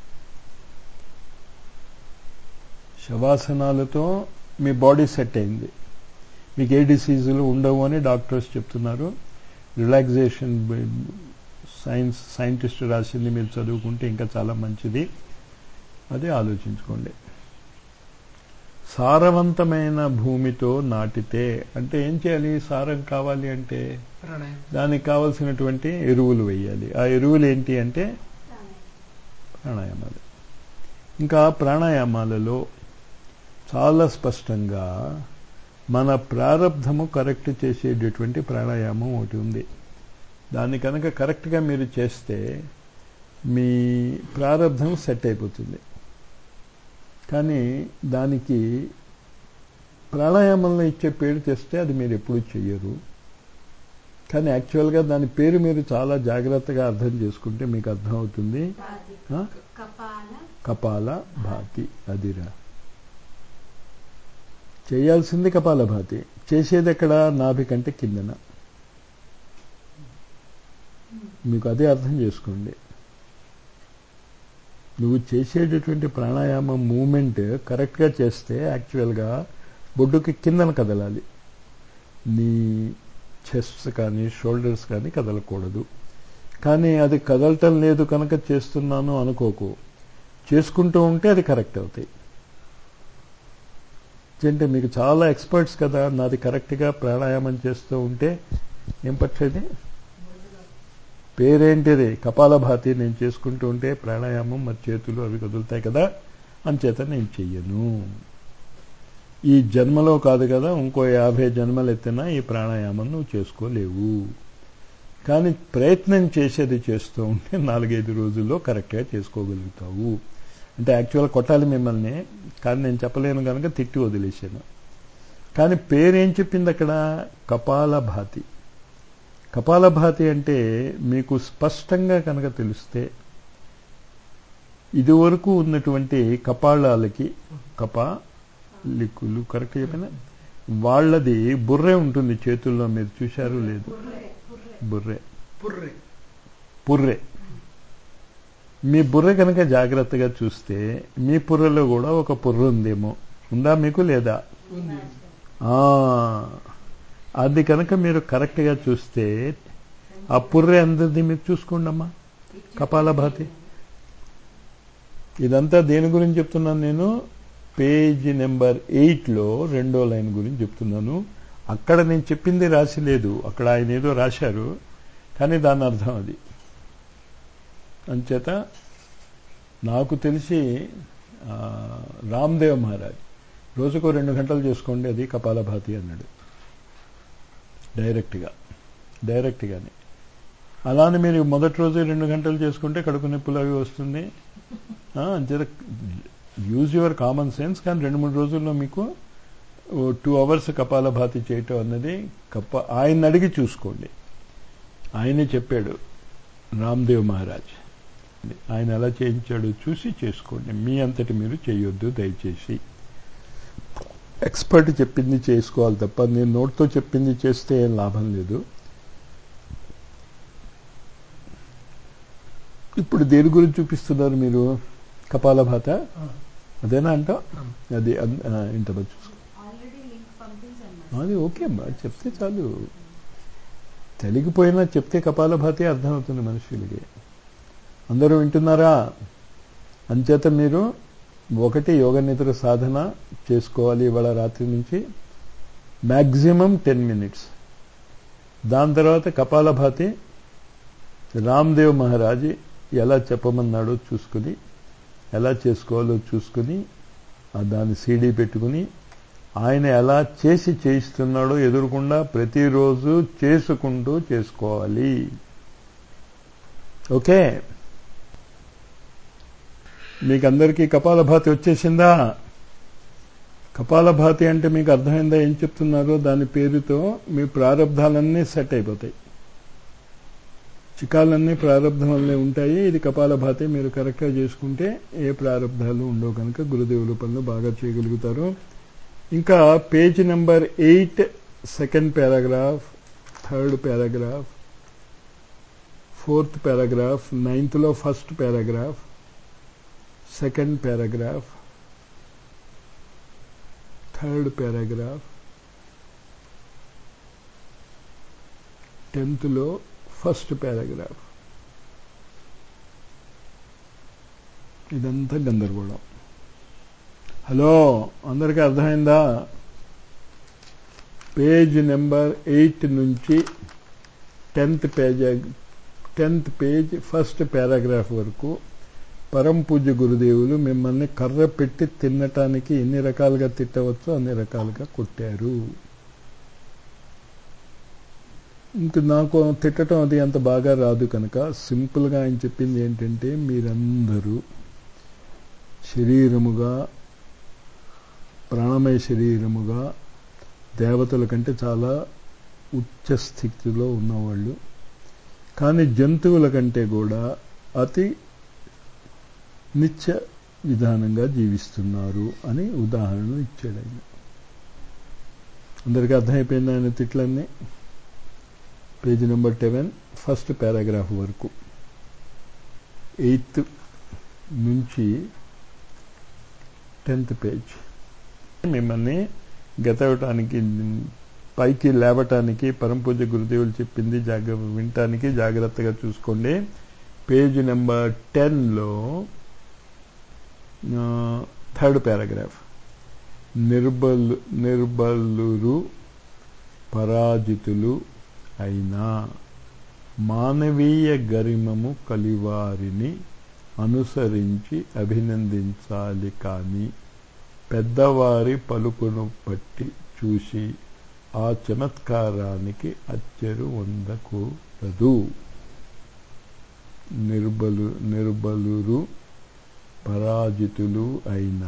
Speaker 1: శవాసనాలతో మీ బాడీ సెట్ అయింది, మీకు ఏ డిసీజులు ఉండవు అని డాక్టర్స్ చెప్తున్నారు. రిలాక్సేషన్ సైన్స్ సైంటిస్ట్ రాసింది మీరు చదువుకుంటే ఇంకా చాలా మంచిది. అదే ఆలోచించుకోండి. సారవంతమైన భూమితో నాటితే అంటే ఏం చేయాలి? సారం కావాలి అంటే దానికి కావలసినటువంటి ఎరువులు వేయాలి. ఆ ఎరువులు ఏంటి అంటే ప్రాణాయామాలు. ఇంకా ప్రాణాయామాలలో చాలా స్పష్టంగా మన ప్రారబ్ధము కరెక్ట్ చేసేటటువంటి ప్రాణాయామం ఒకటి ఉంది. దాన్ని కనుక కరెక్ట్గా మీరు చేస్తే మీ ప్రారబ్ధం సెట్ అయిపోతుంది. కానీ దానికి ప్రాణాయామంలో ఇచ్చే పేరు తెస్తే అది మీరు ఎప్పుడు చెయ్యరు. కానీ యాక్చువల్గా దాని పేరు మీరు చాలా జాగ్రత్తగా అర్థం చేసుకుంటే మీకు అర్థం అవుతుంది. కపాల భాతి. అదిరా చేయాల్సింది కపాల భాతి. చేసేది ఎక్కడ? నాభి కంటే కిందన. మీకు అదే అర్థం చేసుకోండి. నువ్వు చేసేటటువంటి ప్రాణాయామం మూమెంట్ కరెక్ట్గా చేస్తే యాక్చువల్గా బొడ్డుకి కిందన కదలాలి. నీ చెస్ట్ కానీ షోల్డర్స్ కానీ కదలకూడదు. కానీ అది కదలటం లేదు కనుక చేస్తున్నాను అనుకోకు. చేసుకుంటూ ఉంటే అది కరెక్ట్ అవుతాయి. అంటే మీకు చాలా ఎక్స్పర్ట్స్ కదా, నాది కరెక్ట్గా ప్రాణాయామం చేస్తూ ఉంటే ఏం పట్టేది? పేరేంటిది? కపాలభాతి. నేను చేసుకుంటూ ఉంటే ప్రాణాయామం మరి చేతులు అవి కదులుతాయి కదా, అంచేత నేను చెయ్యను. ఈ జన్మలో కాదు కదా, ఇంకో యాభై జన్మలు ఎత్తినా ఈ ప్రాణాయామం నువ్వు చేసుకోలేవు. కానీ ప్రయత్నం చేసేది చేస్తూ ఉంటే నాలుగైదు రోజుల్లో కరెక్ట్గా చేసుకోగలుగుతావు. అంటే యాక్చువల్ కొట్టాలి మిమ్మల్ని, కానీ నేను చెప్పలేను కనుక తిట్టి వదిలేశాను. కానీ పేరేం చెప్పింది అక్కడ? కపాలభాతి. కపాలభాతి అంటే మీకు స్పష్టంగా కనుక తెలిస్తే ఇదివరకు ఉన్నటువంటి కపాళాలకి కపా లిక్కులు కరెక్ట్ చెప్పిన వాళ్ళది బుర్రె ఉంటుంది చేతుల్లో. మీరు చూశారు లేదు? బుర్రె పుర్రె. మీ బుర్రె కనుక జాగ్రత్తగా చూస్తే మీ పుర్రెలో కూడా ఒక పుర్రె ఉందేమో. ఉందా మీకు? లేదా? అది కనుక మీరు కరెక్ట్గా చూస్తే ఆ పుర్రె అందరిది మీరు చూసుకోండి అమ్మా. కపాలభాతి. ఇదంతా దేని గురించి చెప్తున్నాను నేను? పేజ్ నెంబర్ ఎయిట్లో రెండో లైన్ గురించి చెప్తున్నాను. అక్కడ నేను చెప్పింది రాసి లేదు, అక్కడ ఆయన ఏదో రాశారు, కానీ దాని అర్థం అది. అంచేత నాకు తెలిసి రామ్దేవ్ మహారాజ్ రోజుకో రెండు గంటలు చేసుకోండి, అది కపాలభాతి అన్నాడు డైరెక్ట్గా డైరెక్ట్గానే. అలానే మీరు మొదటి రోజు రెండు గంటలు చేసుకుంటే కడుపు నొప్పులు అవి వస్తుంది. అంచేత యూజ్ యువర్ కామన్ సెన్స్. కానీ రెండు మూడు రోజుల్లో మీకు టూ అవర్స్ కపాలభాతి చేయటం అన్నది కప్ప ఆయన అడిగి చూసుకోండి. ఆయనే చెప్పాడు రామ్దేవ్ మహారాజ్. ఆయన ఎలా చేయించాడో చూసి చేసుకోండి. మీ అంతటి మీరు చేయొద్దు దయచేసి. ఎక్స్పర్ట్ చెప్పింది చేసుకోవాలి తప్ప నేను నోట్తో చెప్పింది చేస్తే ఏం లాభం లేదు. ఇప్పుడు దేని గురించి చూపిస్తున్నారు మీరు? కపాలభాత అదేనా అంట? అది ఇంత చూసుకో. అది ఓకే అమ్మా, చెప్తే చాలు. తెలిగిపోయినా చెప్తే కపాలభాతి అర్థమవుతుంది మనుషులకి. అందరూ వింటున్నారా? అంచేత మీరు ఒకటి యోగ నిద్ర సాధన చేసుకోవాలి ఇవాళ రాత్రి నుంచి, మ్యాక్సిమం టెన్ మినిట్స్. దాని తర్వాత కపాలభాతి రామ్దేవ్ మహారాజ్ ఎలా చెప్పమన్నాడో చూసుకుని, ఎలా చేసుకోవాలో చూసుకుని, దాన్ని సీడీ పెట్టుకుని, ఆయన ఎలా చేసి చేయిస్తున్నాడో ఎదురుకుండా ప్రతిరోజు చేసుకుంటూ చేసుకోవాలి. ఓకే, మీకందరికీ కపాలభాతి వచ్చేసిందా? కపాలభాతి అంటే మీకు అర్థమైందా ఏం చెప్తున్నారో? దాని పేరుతో మీ ప్రారంధాలన్నీ సెట్ అయిపోతాయి. చికాలన్నీ ప్రారంధం వల్లే ఉంటాయి. ఇది కపాలభాతి మీరు కరెక్ట్గా చేసుకుంటే ఏ ప్రారంధాలు ఉండవు కనుక గురుదేవుల పనులు బాగా చేయగలుగుతారు. ఇంకా page number eight, second paragraph, third paragraph, fourth paragraph, నైన్త్లో first paragraph, second paragraph, third paragraph, టెన్త్లో ఫస్ట్ పారాగ్రాఫ్. ఇదంతా గందరగోళం. హలో, అందరికీ అర్థమైందా? పేజ్ నెంబర్ ఎయిట్ నుంచి tenth page tenth page first paragraph వరకు పరమ పూజ్య గురుదేవులు మిమ్మల్ని కర్ర పెట్టి తినటానికి ఎన్ని రకాలుగా తిట్టవచ్చో అన్ని రకాలుగా కొట్టారు. ఇంక నాకు తిట్టడం అది అంత బాగా రాదు కనుక సింపుల్గా ఆయన చెప్పింది ఏంటంటే, మీరందరూ శరీరముగా, ప్రాణమయ శరీరముగా దేవతల కంటే చాలా ఉచ్చ స్థితిలో ఉన్నవాళ్ళు, కానీ జంతువుల కంటే కూడా అతి నిత్య విధానంగా జీవిస్తున్నారు అని ఉదాహరణ ఇచ్చాడు ఆయన. అందరికీ అర్థమైపోయింది ఆయన తిట్లన్నీ. పేజీ నెంబర్ టెవెన్ ఫస్ట్ పారాగ్రాఫ్ వరకు, ఎయిత్ నుంచి టెన్త్ పేజ్. మిమ్మల్ని గతవటానికి, పైకి లేవటానికి పరమ పూజ్య గురుదేవులు చెప్పింది జాగ్ర వినటానికి జాగ్రత్తగా చూసుకోండి. పేజ్ నెంబర్ టెన్లో థర్డ్ పారాగ్రాఫ్, నిర్బలు నిర్బలురు పరాజితులు అయినా మానవీయ గరిమము కలివారిని అనుసరించి అభినందించాలి కానీ పెద్దవారి పలుకును పట్టి చూసి ఆ చమత్కారానికి అచ్చెరు పొందకూడదు. నిర్బలు నిర్బలురు పరాజితులు అయినా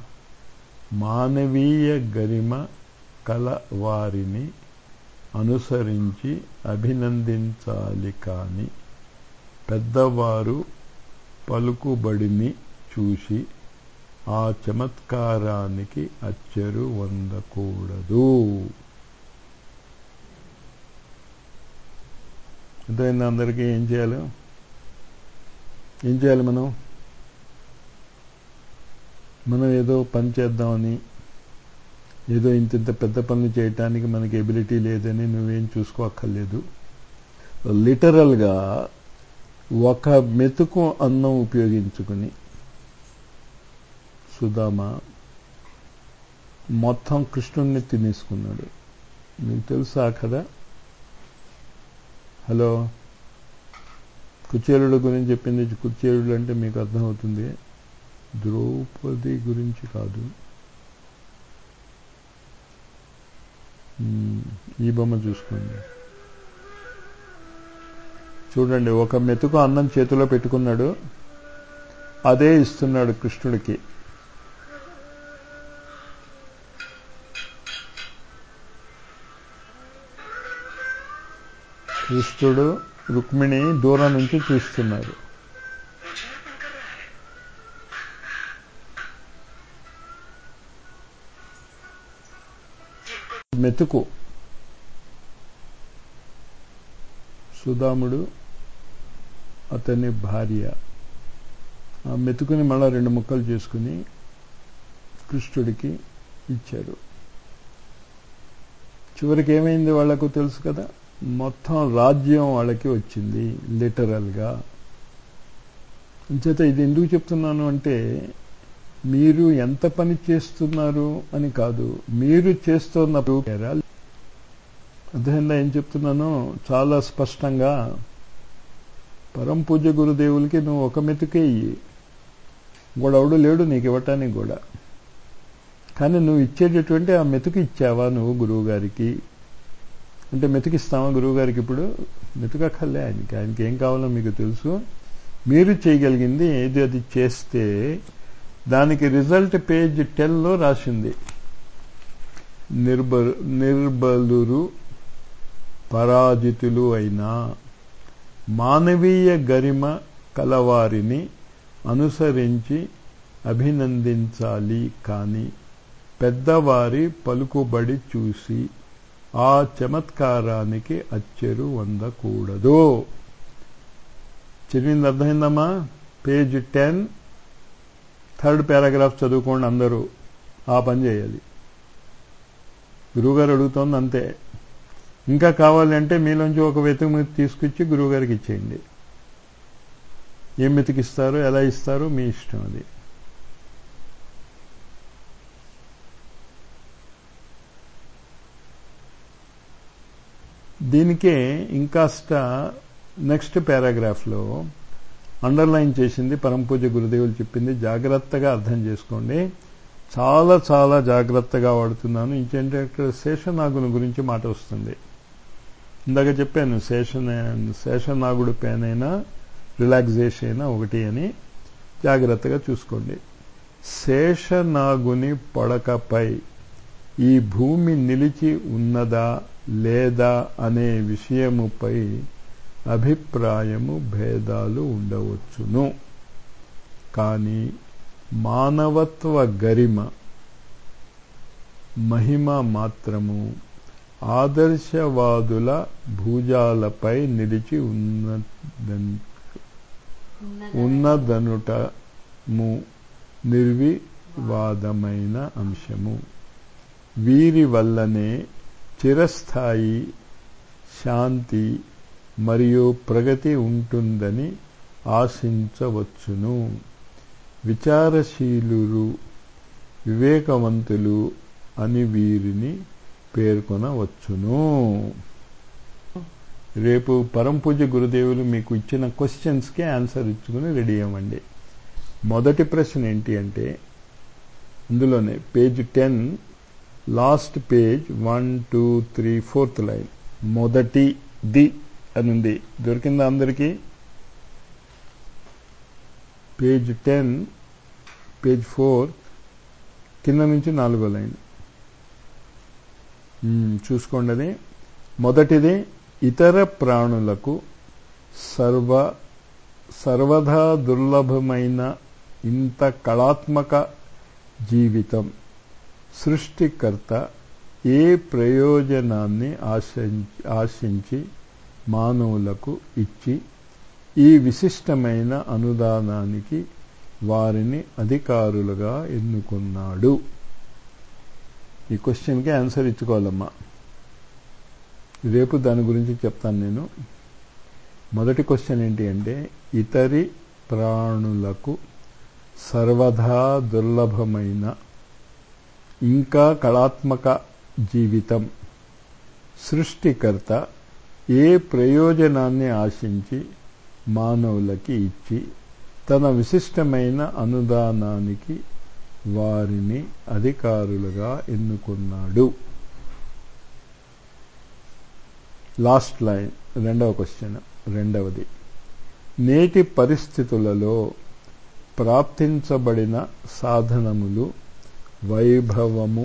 Speaker 1: మానవీయ గరిమ కల వారిని అనుసరించి అభినందించాలి కానీ పెద్దవారు పలుకుబడిని చూసి ఆ చమత్కారానికి అచ్చెరు పొందకూడదు. అర్థమైందా అందరికీ? ఏం చేయాలి ఏం చేయాలి మనం మనం ఏదో పని చేద్దామని, ఏదో ఇంత ఇంత పెద్ద పనులు చేయటానికి మనకి ఎబిలిటీ లేదని నువ్వేం చూసుకోక్కర్లేదు. లిటరల్గా ఒక మెతుకు అన్నం ఉపయోగించుకుని సుధామ మొత్తం కృష్ణుణ్ణి తినేసుకున్నాడు. మీకు తెలుసా కదా? హలో, కుచేలుడు గురించి చెప్పింది. కుచేలుడు అంటే మీకు అర్థమవుతుంది, ద్రౌపది గురించి కాదు. ఈ బొమ్మ చూసుకోండి, చూడండి. ఒక మెతుకు అన్నం చేతిలో పెట్టుకున్నాడు, అదే ఇస్తున్నాడు కృష్ణుడికి. కృష్ణుడు రుక్మిణి దూరం నుంచి చూస్తున్నారు. మెతుకు సుధాముడు అతని భార్య ఆ మెతుకుని మళ్ళా రెండు ముక్కలు చేసుకుని కృష్ణుడికి ఇచ్చారు. చివరికి ఏమైంది వాళ్లకు తెలుసు కదా, మొత్తం రాజ్యం వాళ్ళకి వచ్చింది లిటరల్గా. అంచేత ఇది ఎందుకు చెప్తున్నాను అంటే, మీరు ఎంత పని చేస్తున్నారు అని కాదు, మీరు చేస్తున్నప్పుడు అర్థమైందా ఏం చెప్తున్నానో చాలా స్పష్టంగా. పరం పూజ్య గురుదేవులకి నువ్వు ఒక మెతుకే ఇయ్యి, గొడవడు లేడు నీకు ఇవ్వటానికి కూడా. కానీ నువ్వు ఇచ్చేటటువంటి ఆ మెతుకు ఇచ్చావా నువ్వు గురువు గారికి అంటే మెతుకిస్తావా గురువు గారికి? ఇప్పుడు మెతుకక్కర్లే ఆయనకి, ఆయనకి ఏం కావాలో మీకు తెలుసు. మీరు చేయగలిగింది ఏది అది చేస్తే దానికి రిజల్ట్ పేజ్ టెన్లో రాసింది. నిర్బ నిర్బలురు పరాజితులు అయినా మానవీయ గరిమ కలవారిని అనుసరించి అభినందించాలి కానీ పెద్దవారి పలుకుబడి చూసి ఆ చమత్కారానికి అచ్చెరు వందకూడదు. చదివింది అర్థమైందమ్మా? పేజ్ టెన్ థర్డ్ పారాగ్రాఫ్ చదువుకోండి అందరూ. ఆ పని చేయాలి. గురువుగారు అడుగుతోంది అంతే. ఇంకా కావాలంటే మీలోంచి ఒక వెతుకు మీద తీసుకొచ్చి గురువుగారికి ఇచ్చేయండి. ఏం వెతికిస్తారో ఎలా ఇస్తారో మీ ఇష్టం అది. దీనికే ఇంకాస్త నెక్స్ట్ పారాగ్రాఫ్లో అండర్లైన్ చేసింది పరంపూజ్య గురుదేవులు చెప్పింది. జాగ్రత్తగా అర్థం చేసుకోండి. చాలా చాలా జాగ్రత్తగా వాడుతున్నాను. ఇంకేంటే ఇక్కడ శేషనాగుని గురించి మాట వస్తుంది. ఇందాక చెప్పాను శేష శేషనాగుడు పెయిన్ అయినా రిలాక్సేషన్ అయినా ఒకటి అని. జాగ్రత్తగా చూసుకోండి. శేషనాగుని పడకపై ఈ భూమి నిలిచి ఉన్నదా లేదా అనే విషయముపై అభిప్రాయము భేదాలు ఉండవచ్చును. కానీ మానవత్వ గరిమ మహిమ మాత్రము ఆదర్శవాదుల భుజాలపై నిలిచి ఉన్నదనుటము నిర్వివాదమైన అంశము. వీరి వల్లనే చిరస్థాయి శాంతి మరియు ప్రగతి ఉంటుందని ఆశించవచ్చును. విచారశీలురు వివేకవంతులు అని వీరిని పేర్కొనవచ్చును. రేపు పరంపూజ్య గురుదేవులు మీకు ఇచ్చిన క్వశ్చన్స్కి ఆన్సర్ ఇచ్చుకుని రెడీ అవ్వండి. మొదటి ప్రశ్న ఏంటి అంటే అందులోనే page ten last page one two three fourth line మొదటి ది అనుంది. దొరికిందా అందరికీ? పేజ్ టెన్ పేజ్ ఫోర్ కింద నుంచి నాలుగో లైన్ చూసుకోండి. అది మొదటిది, ఇతర ప్రాణులకు సర్వ సర్వదా దుర్లభమైన ఇంత కళాత్మక జీవితం సృష్టికర్త ఏ ప్రయోజనాన్ని ఆశించి మానవులకు ఇచ్చి ఈ విశిష్టమైన అనుదానానికి వారిని అధికారులుగా ఎన్నుకున్నాడు? ఈ క్వశ్చన్కి ఆన్సర్ ఇచ్చుకోవాలమ్మా. రేపు దాని గురించి చెప్తాను నేను. మొదటి క్వశ్చన్ ఏంటి అంటే ఇతరి ప్రాణులకు సర్వదా దుర్లభమైన ఇంకా కళాత్మక జీవితం సృష్టికర్త ఏ ప్రయోజనాన్ని ఆశించి మానవులకి ఇచ్చి తన విశిష్టమైన అనుదానానికి వారిని అధికారులుగా ఎన్నుకున్నాడు? లాస్ట్ లైన్ రెండవ క్వశ్చన్. రెండవది, నేటి పరిస్థితులలో ప్రాప్తించబడిన సాధనములు వైభవము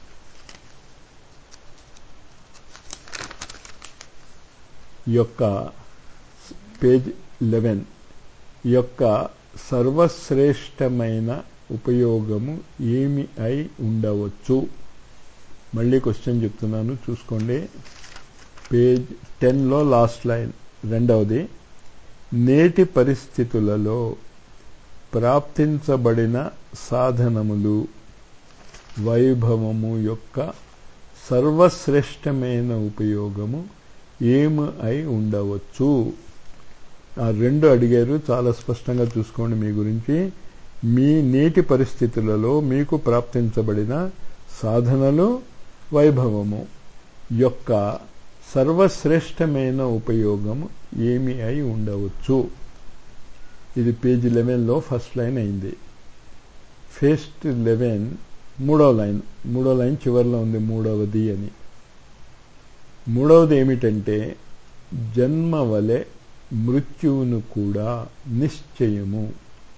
Speaker 1: యొక్క పేజ్ లెవెన్ యొక్క సర్వశ్రేష్టమైన ఉపయోగము ఏమి అయి ఉండవచ్చు? మళ్ళీ క్వశ్చన్ చెప్తున్నాను చూసుకోండి. పేజ్ టెన్లో లాస్ట్ లైన్ రెండవది, నేటి పరిస్థితులలో ప్రాప్తించబడిన సాధనములు వైభవము యొక్క సర్వశ్రేష్టమైన ఉపయోగము ఏమి అయి ఉండవచ్చు? ఆ రెండు అడిగారు. చాలా స్పష్టంగా చూసుకోండి మీ గురించి. మీ నేటి పరిస్థితులలో మీకు ప్రాప్తించబడిన సాధనలు వైభవము యొక్క సర్వశ్రేష్టమైన ఉపయోగం ఏమి అయి ఉండవచ్చు. ఇది పేజీ లెవెన్లో ఫస్ట్ లైన్ అయింది. ఫస్ట్ లెవెన్ మూడవ లైన్ మూడవ లైన్ చివరిలో ఉంది మూడవది అని. మూడవది ఏమిటంటే జన్మ వలె మృత్యువును కూడా నిశ్చయము.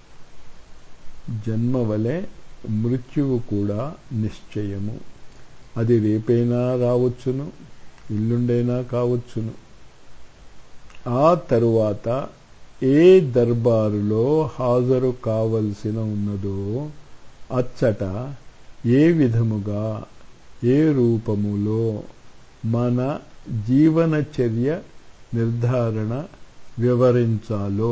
Speaker 1: జన్మ వలె మృత్యువు కూడా నిశ్చయము. అది రేపైనా రావచ్చును, ఇల్లుండైనా కావచ్చును. ఆ తరువాత ఏ దర్బారులో హాజరు కావలసిన ఉన్నదో అచ్చట ఏ విధముగా ఏ రూపములో మన జీవనచర్య నిర్ధారణ వివరించాలో.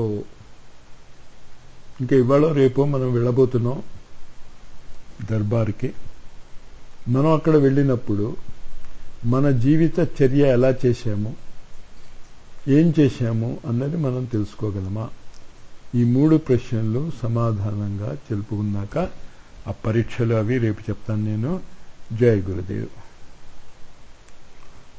Speaker 1: ఇంకా ఇవాళ రేపు మనం వెళ్ళబోతున్నాం దర్బార్కి. మనం అక్కడ వెళ్ళినప్పుడు మన జీవిత చర్య ఎలా చేశాము, ఏం చేశాము అన్నది మనం తెలుసుకోగలమా? ఈ మూడు ప్రశ్నలు సమాధానంగా తెలుపుకున్నాక ఆ పరీక్షలు అవి రేపు చెప్తాను నేను. జై గురుదేవ్.